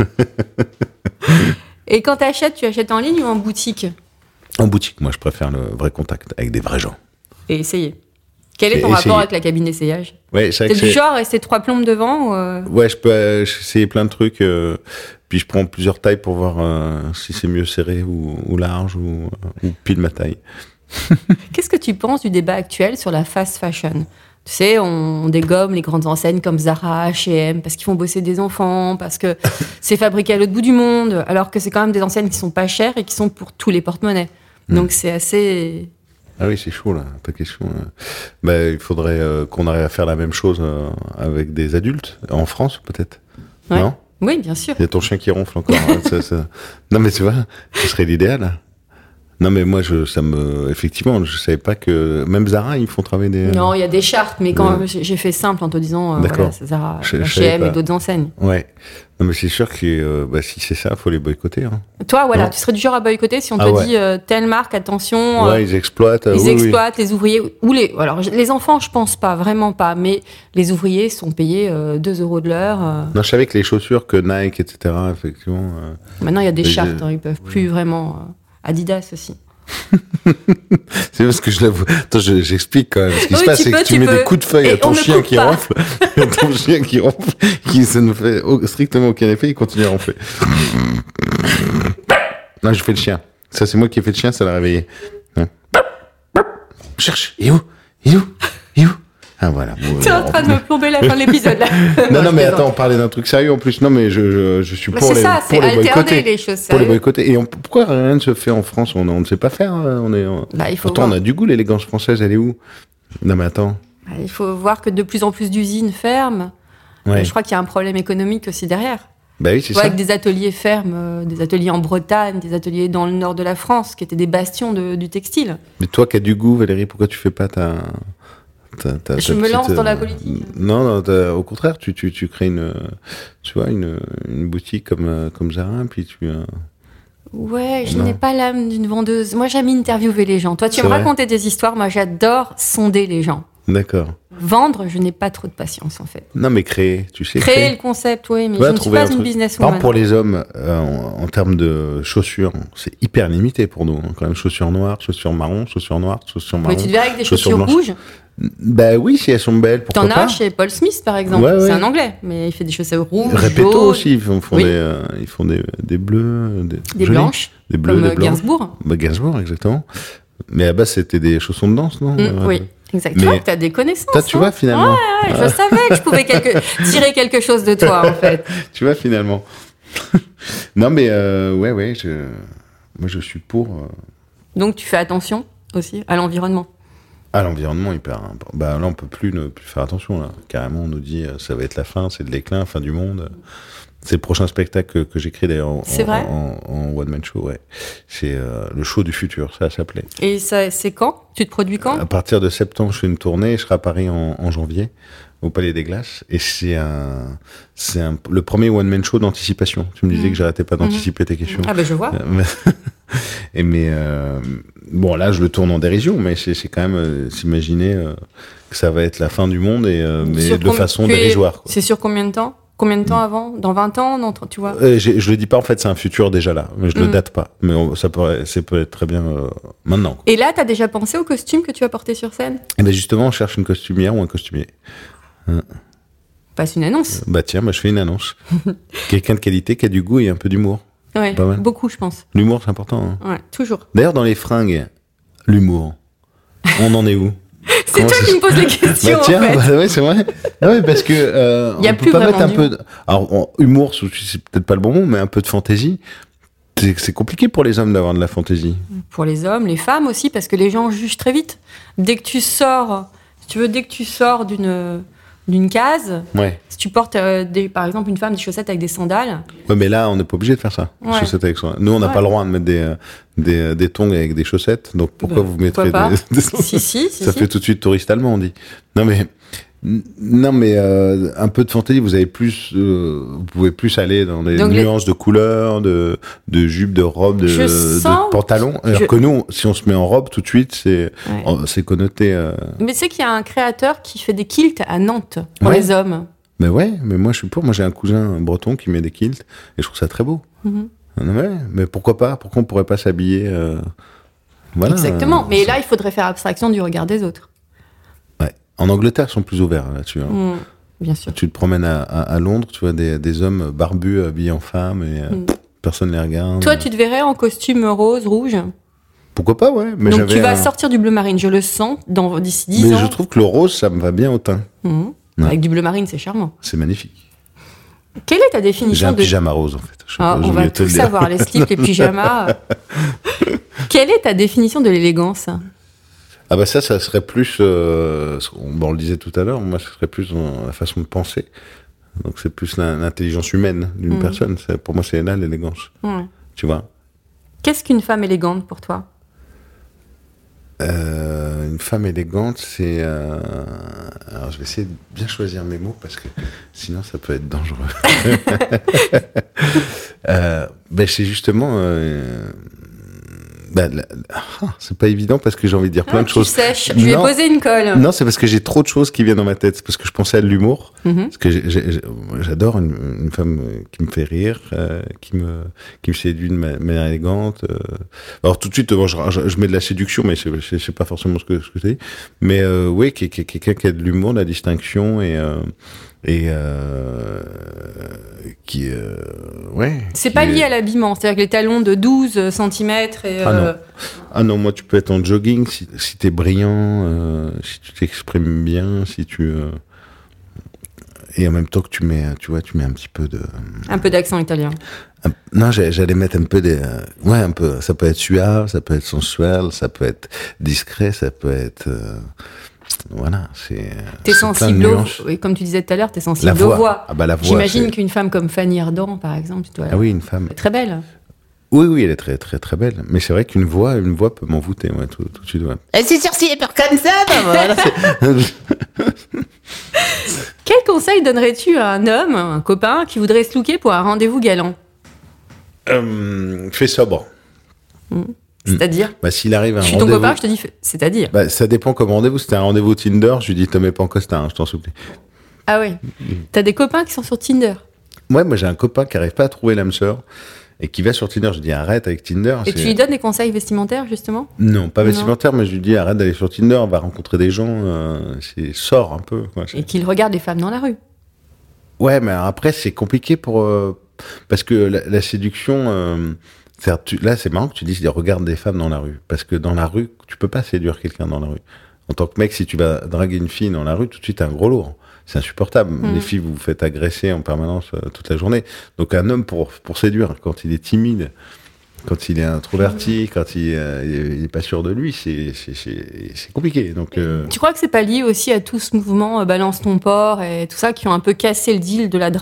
Et quand tu achètes, tu achètes en ligne ou en boutique ? En boutique, moi, je préfère le vrai contact avec des vrais gens. Et essayer. Quel est ton et rapport essayer. avec la cabine d'essayage ? Ouais, c'est T'es que du c'est... genre rester trois plombes devant ou euh... Ouais, je peux euh, essayer plein de trucs. Euh, puis je prends plusieurs tailles pour voir euh, si c'est mieux serré ou, ou large ou, ou pile ma taille. Qu'est-ce que tu penses du débat actuel sur la fast fashion ? Tu sais, on dégomme les grandes enseignes comme Zara, H et M, parce qu'ils font bosser des enfants, parce que c'est fabriqué à l'autre bout du monde, alors que c'est quand même des enseignes qui sont pas chères et qui sont pour tous les porte-monnaies. Mmh. Donc c'est assez... Ah oui, c'est chaud là, ta question. Bah, il faudrait euh, qu'on arrive à faire la même chose euh, avec des adultes, en France peut-être. Ouais. Non ? Oui, bien sûr. Il y a ton chien qui ronfle encore. hein, ça, ça... Non mais tu vois, ce serait l'idéal. Non mais moi je ça me effectivement je savais pas que même Zara ils font travailler des non il y a des chartes mais quand ouais. j'ai fait simple en te disant euh, voilà, c'est Zara, je, H et M et d'autres enseignes. Ouais. Non mais c'est sûr que euh, bah, si c'est ça faut les boycotter. Hein. Toi voilà non. Tu serais du genre à boycotter si on te ah, ouais. dit euh, telle marque attention. Ouais euh, ils exploitent. Ils oui, exploitent oui. les ouvriers ou les alors les enfants je pense pas vraiment pas mais les ouvriers sont payés euh, deux euros de l'heure. Euh... Non je savais que les chaussures que Nike et cetera effectivement. Euh, Maintenant il y a des chartes je... hein, ils peuvent plus ouais. vraiment euh, Adidas aussi. C'est parce que je l'avoue. Attends, je, j'explique quand même. Ce qui oui, se passe, c'est peux, que tu, tu mets peux. des coups de feuille et à ton chien qui pas. ronfle. À ton chien qui ronfle, qui ça ne fait strictement aucun effet, il continue à ronfler. Non, je fais le chien. Ça, c'est moi qui ai fait le chien, ça l'a réveillé. Hein. Cherche. Il est où Il est où Il est où Ah voilà. Bon, tu es en train de me plomber la fin de l'épisode là. non, non, mais attends, on parlait d'un truc sérieux en plus. Non, mais je, je, je suis mais pour c'est les, ça, pour c'est les boycotter. Les choses pour les boycotter. Et on, pourquoi rien ne se fait en France ? On, on ne sait pas faire. On est. On... Bah, il faut Pourtant, voir. on a du goût. L'élégance française, elle est où ? Non, mais attends. Bah, il faut voir que de plus en plus d'usines ferment. Ouais. Je crois qu'il y a un problème économique aussi derrière. Bah oui, c'est ça. Avec des ateliers fermes, euh, des ateliers en Bretagne, des ateliers dans le nord de la France, qui étaient des bastions de, du textile. Mais toi qui as du goût, Valérie, pourquoi tu fais pas ta... ta, ta je ta me petite, lance dans euh... la politique. Non, non au contraire, tu, tu, tu crées une, tu vois, une, une boutique comme, comme Zara, puis tu... Euh... Ouais, je non. n'ai pas l'âme d'une vendeuse. Moi, j'aime interviewer les gens. Toi, tu c'est me vrai raconter des histoires. Moi, j'adore sonder les gens. D'accord. Vendre, je n'ai pas trop de patience, en fait. Non, mais créer, tu sais. Créer, créer. le concept, oui, mais ouais, je ne suis pas une businesswoman. Par pour les hommes, euh, en, en termes de chaussures, c'est hyper limité pour nous. Hein. Quand même, chaussures noires, chaussures marron, chaussures noires, chaussures marron. Mais tu te verrais avec des chaussures, chaussures rouges. Bah oui, si elles sont belles, pourquoi T'en pas. as chez Paul Smith, par exemple. Ouais, ouais. C'est un Anglais, mais il fait des chaussures rouges, Repetto jaunes. aussi, ils font, font oui. des, euh, ils font des, des bleus, des, des blanches, des bleus, comme des blancs. Gainsbourg. Bah, Gainsbourg, exactement. Mais à la base, c'était des chaussons de danse, non? Mmh, euh, oui, exactement. Tu as des connaissances. Toi, tu hein. vois, finalement. Ouais, ouais, je savais que je pouvais quelque... tirer quelque chose de toi, en fait. Tu vois, finalement. Non, mais euh, ouais, ouais, je... moi, je suis pour. Euh... Donc, tu fais attention aussi à l'environnement. À l'environnement, hyper. Bah, là, on peut plus ne plus faire attention. Là. Carrément, on nous dit euh, ça va être la fin, c'est de l'éclin, fin du monde. C'est le prochain spectacle que, que j'écris d'ailleurs en, C'est en, vrai en, en one man show. Ouais. C'est euh, le show du futur, ça s'appelait. Et ça, c'est quand ? Tu te produis quand ? À partir de septembre, je fais une tournée. Je serai à Paris en, en janvier, au Palais des Glaces. Et c'est un, c'est un, le premier one man show d'anticipation. Tu me disais mmh. que j'arrêtais pas d'anticiper mmh. tes questions. Ah ben je vois. Et mais euh, bon, là, je le tourne en dérision, mais c'est, c'est quand même euh, s'imaginer euh, que ça va être la fin du monde, et euh, mais de com- façon dérisoire. C'est sur combien de temps ? Combien de temps mmh. avant ? Dans vingt ans, dans, tu vois ? euh, Je le dis pas, en fait, c'est un futur déjà là, mais je mmh. le date pas. Mais on, ça, pourrait, ça peut être très bien euh, maintenant. Quoi. Et là, t'as déjà pensé au costume que tu vas porter sur scène ? Et ben justement, on cherche une costumière ou un costumier. Hein. Passe une annonce. Bah tiens, bah, je fais une annonce. Quelqu'un de qualité qui a du goût et un peu d'humour. Ouais, pas mal. Beaucoup, je pense. L'humour, c'est important. Hein. Ouais, toujours. D'ailleurs, dans les fringues, l'humour, on en est où ? C'est Comment toi c'est... qui me poses les questions. Bah tiens, en fait. bah ouais, c'est vrai. Ah ouais, parce que euh, il y a on plus peut pas vraiment mettre un du... peu. De... Alors, on... humour, c'est peut-être pas le bon mot, mais un peu de fantaisie. C'est, c'est compliqué pour les hommes d'avoir de la fantaisie. Pour les hommes, les femmes aussi, parce que les gens jugent très vite. Dès que tu sors, si tu veux, dès que tu sors d'une d'une case, ouais. si tu portes, euh, des, par exemple, une femme des chaussettes avec des sandales. Ouais, mais là, on n'est pas obligé de faire ça. Ouais. Chaussettes avec sandales. Nous, on n'a ouais. pas le droit de mettre des des des tongs avec des chaussettes. Donc pourquoi bah, vous mettrez pourquoi des, des si, si, si, ça si. fait tout de suite touriste allemand, on dit. Non mais non mais euh, un peu de fantaisie, vous avez plus, euh, vous pouvez plus aller dans des Donc nuances les... de couleurs, de de jupes, de robes, de, de pantalons. Alors je... que nous, si on se met en robe tout de suite, c'est ouais. oh, c'est connoté. Euh... Mais tu sais qu'il y a un créateur qui fait des kilts à Nantes pour ouais. les hommes. Mais ouais, mais moi je suis pour. Moi j'ai un cousin breton qui met des kilts et je trouve ça très beau. Mm-hmm. Ouais, mais pourquoi pas ? Pourquoi on pourrait pas s'habiller euh... voilà, Exactement. Euh, mais là, il faudrait faire abstraction du regard des autres. Ouais. En Angleterre, ils sont plus ouverts là-dessus. Hein. Mmh, bien sûr. Tu te promènes à, à, à Londres, tu vois des, des hommes barbus habillés en femmes et euh, mmh. personne les regarde. Toi, tu te verrais en costume rose, rouge ? Pourquoi pas, ouais. Mais Donc j'avais tu vas un... sortir du bleu marine, je le sens, dans, d'ici dix mais ans. Mais je trouve que le rose, ça me va bien au teint. Mmh. Ouais. Avec du bleu marine, c'est charmant. C'est magnifique. Quelle est ta définition J'ai un de... pyjama rose, en fait. Je, ah, on va tout savoir, les slips, les pyjamas. Quelle est ta définition de l'élégance ? Ah bah ça, ça serait plus... Euh, on, on le disait tout à l'heure, moi, ça serait plus dans la façon de penser. Donc c'est plus l'intelligence humaine d'une mmh. personne. C'est, pour moi, c'est là l'élégance. Mmh. Tu vois ? Qu'est-ce qu'une femme élégante pour toi ? Euh, une femme élégante, c'est... Euh... Alors, je vais essayer de bien choisir mes mots, parce que sinon, ça peut être dangereux. euh, ben, c'est justement... Euh... Ben, la... ah, c'est pas évident, parce que j'ai envie de dire ah, plein de tu choses. Sèches. Je lui ai posé une colle. Non, c'est parce que j'ai trop de choses qui viennent dans ma tête. C'est parce que je pensais à de l'humour. Mm-hmm. Parce que j'ai, j'ai, j'adore une, une femme qui me fait rire, euh, qui me qui me séduit de manière élégante. Euh. Alors tout de suite, bon, je, je, je mets de la séduction, mais c'est, c'est, c'est pas forcément ce que ce que tu dis. Mais euh, oui, quelqu'un qui, qui, qui a de l'humour, de la distinction et euh, et euh, qui euh, ouais. C'est qui pas lié est... à l'habillement, c'est-à-dire que les talons de douze centimètres et. Ah euh... non. Ah non, moi tu peux être en jogging si, si t'es brillant, euh, si tu t'exprimes bien, si tu euh, et en même temps que tu mets, tu vois, tu mets un petit peu de. Un peu d'accent italien. Un, non, j'allais mettre un peu des, euh, ouais, un peu. Ça peut être suave, ça peut être sensuel, ça peut être discret, ça peut être. Euh, Voilà, c'est. T'es c'est sensible aux voix. Comme tu disais tout à l'heure, t'es sensible la aux voix. Ah bah la voix. J'imagine c'est... qu'une femme comme Fanny Ardant, par exemple, tu dois. Ah oui, une femme. Très belle. Oui, oui, elle est très, très, très belle. Mais c'est vrai qu'une voix, une voix peut m'envoûter, ouais, tout, tout de suite. Ouais. Et c'est sûr, si elle peur comme ça, bah voilà. Quel conseil donnerais-tu à un homme, un copain, qui voudrait se looker pour un rendez-vous galant ? euh, Fais sobre. Mmh. C'est-à-dire bah, s'il arrive à un je suis rendez-vous... ton copain, je te dis, c'est-à-dire bah, ça dépend comme rendez-vous. C'était un rendez-vous Tinder, je lui dis, te mets pas en costard, hein, je t'en supplie. Ah oui. Mmh. T'as des copains qui sont sur Tinder ? Ouais, moi j'ai un copain qui n'arrive pas à trouver l'âme sœur et qui va sur Tinder. Je lui dis, arrête avec Tinder. Et c'est... tu lui donnes des conseils vestimentaires, justement ? Non, pas vestimentaires, mais je lui dis, arrête d'aller sur Tinder, va rencontrer des gens, euh, c'est... sors un peu. Quoi, et qu'il regarde les femmes dans la rue. Ouais, mais après, c'est compliqué pour... Euh, parce que la, la séduction... Euh, tu, là, c'est marrant que tu dises, regarde des femmes dans la rue. Parce que dans la rue, tu peux pas séduire quelqu'un dans la rue. En tant que mec, si tu vas draguer une fille dans la rue, tout de suite, t'es un gros lourd. C'est insupportable. Mmh. Les filles, vous vous faites agresser en permanence euh, toute la journée. Donc, un homme, pour, pour séduire, quand il est timide, quand il est introverti, mmh. quand il, euh, il est pas sûr de lui, c'est, c'est, c'est, c'est compliqué. Donc, euh... Tu crois que c'est pas lié aussi à tout ce mouvement euh, balance ton porc et tout ça qui ont un peu cassé le deal de la drague ?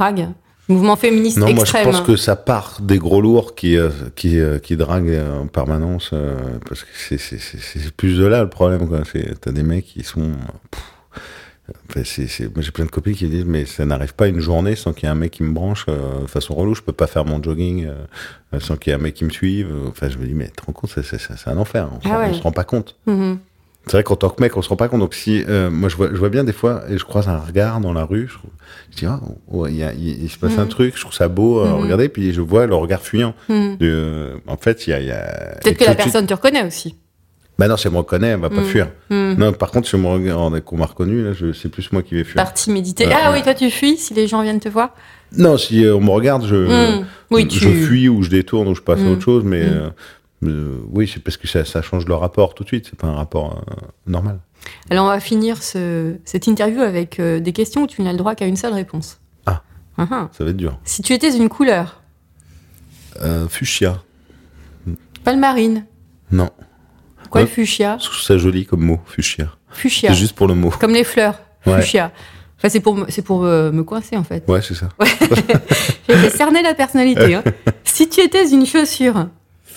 Mouvement féministe Non, extrême. moi je pense que ça part des gros lourds qui euh, qui euh, qui draguent en permanence euh, parce que c'est c'est c'est c'est plus de là le problème quoi. C'est t'as des mecs qui sont pff, enfin, c'est c'est moi j'ai plein de copines qui disent mais ça n'arrive pas une journée sans qu'il y ait un mec qui me branche euh, de façon relou. Je peux pas faire mon jogging euh, sans qu'il y ait un mec qui me suive. Enfin je me dis mais tu te rends compte c'est c'est c'est un enfer. On, ah ouais. on se rend pas compte. Mm-hmm. C'est vrai qu'en tant que mec, on se rend pas compte. Donc si, euh, moi, je vois, je vois bien des fois, et je croise un regard dans la rue, je, trouve, je dis, ah, oh, il, y a, il, il se passe mmh. un truc, je trouve ça beau, euh, mmh. regardez, puis je vois le regard fuyant. Mmh. De, euh, en fait, il y a, il y a. Peut-être que la personne suite... te reconnaît aussi. Bah non, si elle me reconnaît, elle va pas mmh. fuir. Mmh. Non, par contre, si on me regarde, qu'on m'a reconnu, là, je, c'est plus moi qui vais fuir. Par timidité. Euh, ah euh, oui, toi tu fuis si les gens viennent te voir. Non, si euh, on me regarde, je, mmh. oui, tu... je fuis ou je détourne ou je passe mmh. à autre chose, mais. Mmh. Euh, Euh, oui, c'est parce que ça, ça change le rapport tout de suite. C'est pas un rapport euh, normal. Alors, on va finir ce, cette interview avec euh, des questions où tu n'as le droit qu'à une seule réponse. Ah, uh-huh. Ça va être dur. Si tu étais une couleur euh, Fuchsia. Palmarine. Non. Quoi, ouais, le fuchsia? Je trouve ça joli comme mot, fuchsia. Fuchsia. C'est juste pour le mot. Comme les fleurs. Ouais. Fuchsia. Enfin, c'est pour, c'est pour euh, me coincer, en fait. Ouais, c'est ça. Ouais. J'ai fait cerner la personnalité. Hein. Si tu étais une chaussure.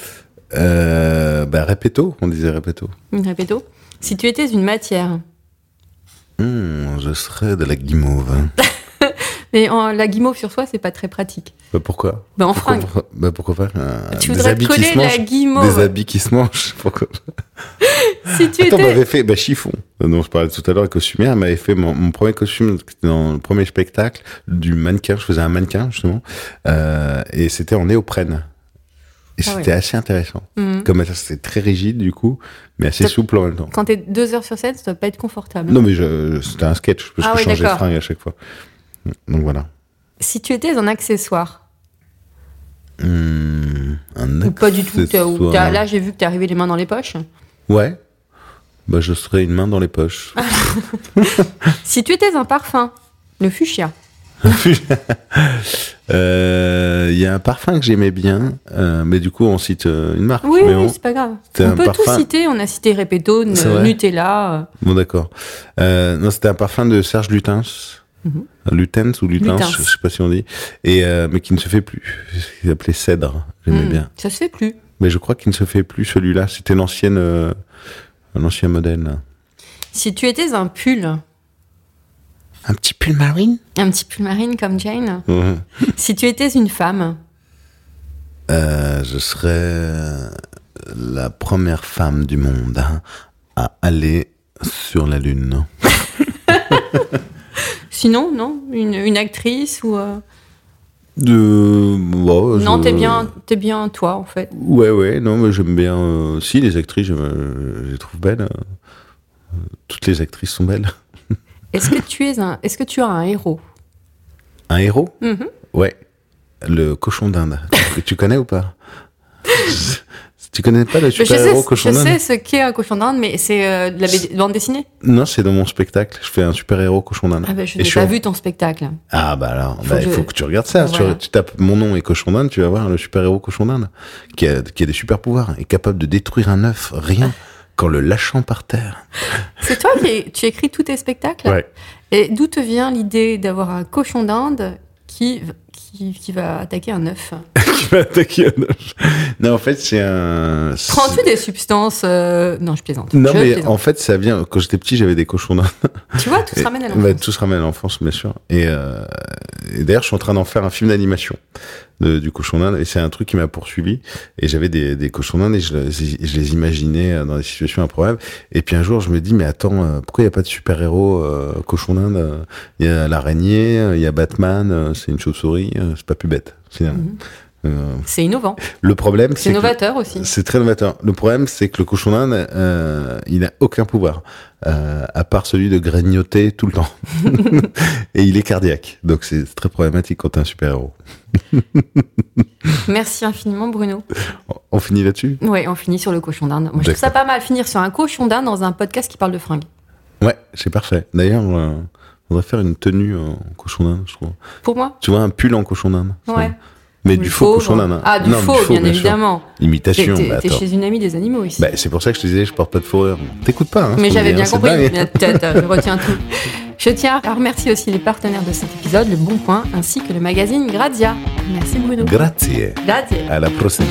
Euh, bah, répéto, on disait répéto. Répéto. Si tu étais une matière. Mmh, je serais de la guimauve. Mais en, la guimauve sur soi, c'est pas très pratique. Bah pourquoi? Bah en pourquoi, fringue. Bah pourquoi pas un, tu voudrais te coller la guimauve. Des habits qui se mangent. Pourquoi Si tu Attends, étais... on m'avait fait bah, chiffon, dont je parlais tout à l'heure, costumière, elle m'avait fait mon, mon premier costume dans le premier spectacle du mannequin. Je faisais un mannequin justement, euh, et c'était en néoprène. Et ah c'était ouais. assez intéressant. Mmh. Comme ça, c'était très rigide du coup, mais assez ça, souple en même temps. Quand t'es deux heures sur scène, ça doit pas être confortable. Non, mais je, c'était un sketch, parce ah que ouais, je changeais de fringue à chaque fois. Donc voilà. Si tu étais un accessoire. Mmh, un ou pas du tout. T'as, ou t'as, là, j'ai vu que t'es arrivé les mains dans les poches. Ouais. Bah, je serais une main dans les poches. Si tu étais un parfum, le fuchsia. Il euh, y a un parfum que j'aimais bien, euh, mais du coup on cite euh, une marque. Oui, mais oui bon, c'est pas grave. On peut parfum... tout citer. On a cité Repetto, Nutella. Bon d'accord. Euh, non, c'était un parfum de Serge Lutens, mm-hmm. Lutens ou Lutens, Lutens, je sais pas si on dit, et euh, mais qui ne se fait plus. Il s'appelait Cèdre. J'aimais mm, bien. Ça se fait plus. Mais je crois qu'il ne se fait plus celui-là. C'était l'ancienne, euh, l'ancien modèle. Là. Si tu étais un pull. Un petit pull marine. Un petit pull marine comme Jane. Mmh. Si tu étais une femme. Euh, je serais la première femme du monde hein, à aller sur la Lune. Sinon, non une, une actrice ou... Euh... De... Bon, non, je... t'es bien, t'es bien toi, en fait. Ouais, ouais, non, mais j'aime bien... Euh... Si, les actrices, je, je les trouve belles. Euh... Toutes les actrices sont belles. Est-ce que tu es un, est-ce que tu as un héros? Un héros? Mm-hmm. Ouais. Le cochon d'Inde. Tu connais ou pas? Tu connais pas le super-héros cochon d'Inde? Je sais ce qu'est un cochon d'Inde, mais c'est euh, de la b- bande dessinée? Non, c'est dans mon spectacle. Je fais un super-héros cochon d'Inde. Ah bah, je n'ai pas vu ton spectacle. Ah bah alors, il bah, je... faut que tu regardes ça. Voilà. Tu, tu tapes mon nom et cochon d'Inde, tu vas voir le super-héros cochon d'Inde, qui a, qui a des super-pouvoirs, est capable de détruire un œuf, rien, qu'en le lâchant par terre. C'est toi qui tu écris tous tes spectacles? Ouais. Et d'où te vient l'idée d'avoir un cochon d'Inde qui... Qui, qui va attaquer un œuf. Qui va attaquer un œuf. Non, en fait, c'est un... Prends-tu c'est... des substances... Euh... Non, je plaisante. Non, je mais plaisante. En fait, ça vient... Quand j'étais petit, j'avais des cochons d'Inde. Tu vois, tout se ramène à l'enfance. Bah, tout se ramène à l'enfance, bien sûr. Et, euh... et d'ailleurs, je suis en train d'en faire un film d'animation de, du cochon d'Inde. Et c'est un truc qui m'a poursuivi. Et j'avais des, des cochons d'Inde et je, je les imaginais dans des situations improbables. Et puis un jour, je me dis, mais attends, pourquoi il n'y a pas de super-héros euh, cochon d'Inde? Il y a l'araignée, il y a Batman, c'est une chauve-souris. C'est pas plus bête, finalement. Mm-hmm. Euh, c'est innovant. Le problème, c'est, c'est novateur que, aussi. C'est très novateur. Le problème, c'est que le cochon d'Inde, euh, il n'a aucun pouvoir, euh, à part celui de grignoter tout le temps. Et il est cardiaque. Donc c'est très problématique quand t'es un super-héros. Merci infiniment, Bruno. On finit là-dessus? Oui, on finit sur le cochon d'Inde. Moi, je trouve ça pas mal, finir sur un cochon d'Inde dans un podcast qui parle de fringues. Ouais, c'est parfait. D'ailleurs, euh, on devrait faire une tenue en cochon d'Inde, je trouve. Pour moi? Tu vois, un pull en cochon d'Inde. Ouais. Mais du, du faux cochon d'Inde. Hein. Ah, du, non, faux, du faux, bien, bien évidemment. Sûr. Imitation. T'es, t'es, bah, t'es chez une amie des animaux ici. Bah, c'est pour ça que je te disais, je porte pas de fourrure. T'écoutes pas, hein. Mais j'avais bien compris. Mais, je retiens tout. Je tiens à remercier aussi les partenaires de cet épisode, Le Bon Coin, ainsi que le magazine Grazia. Merci Bruno. Grazie. Grazie. À la prochaine.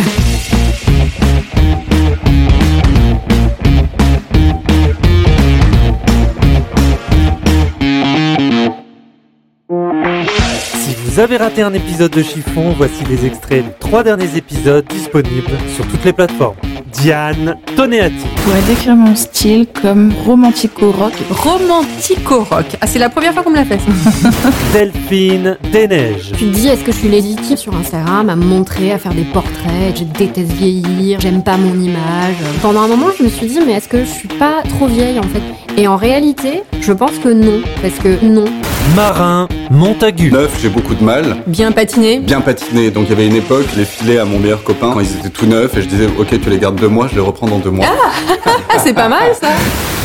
Si vous avez raté un épisode de Chiffon, voici les extraits des trois derniers épisodes disponibles sur toutes les plateformes. Diane Toneati. Je pourrais décrire mon style comme romantico-rock. Romantico-rock. Ah, c'est la première fois qu'on me l'a fait, ça. Delphine Desneiges. Tu te dis, est-ce que je suis légitime sur Instagram à me montrer, à faire des portraits, je déteste vieillir, j'aime pas mon image. Pendant un moment, je me suis dit, mais est-ce que je suis pas trop vieille, en fait? Et en réalité, je pense que non, parce que non. Marin Montagu. Neuf, j'ai beaucoup de mal. Bien patiné. Bien patiné. Donc il y avait une époque, je les filais à mon meilleur copain quand ils étaient tout neufs et je disais, ok, tu les gardes deux mois, je les reprends dans deux mois. Ah, c'est pas mal ça.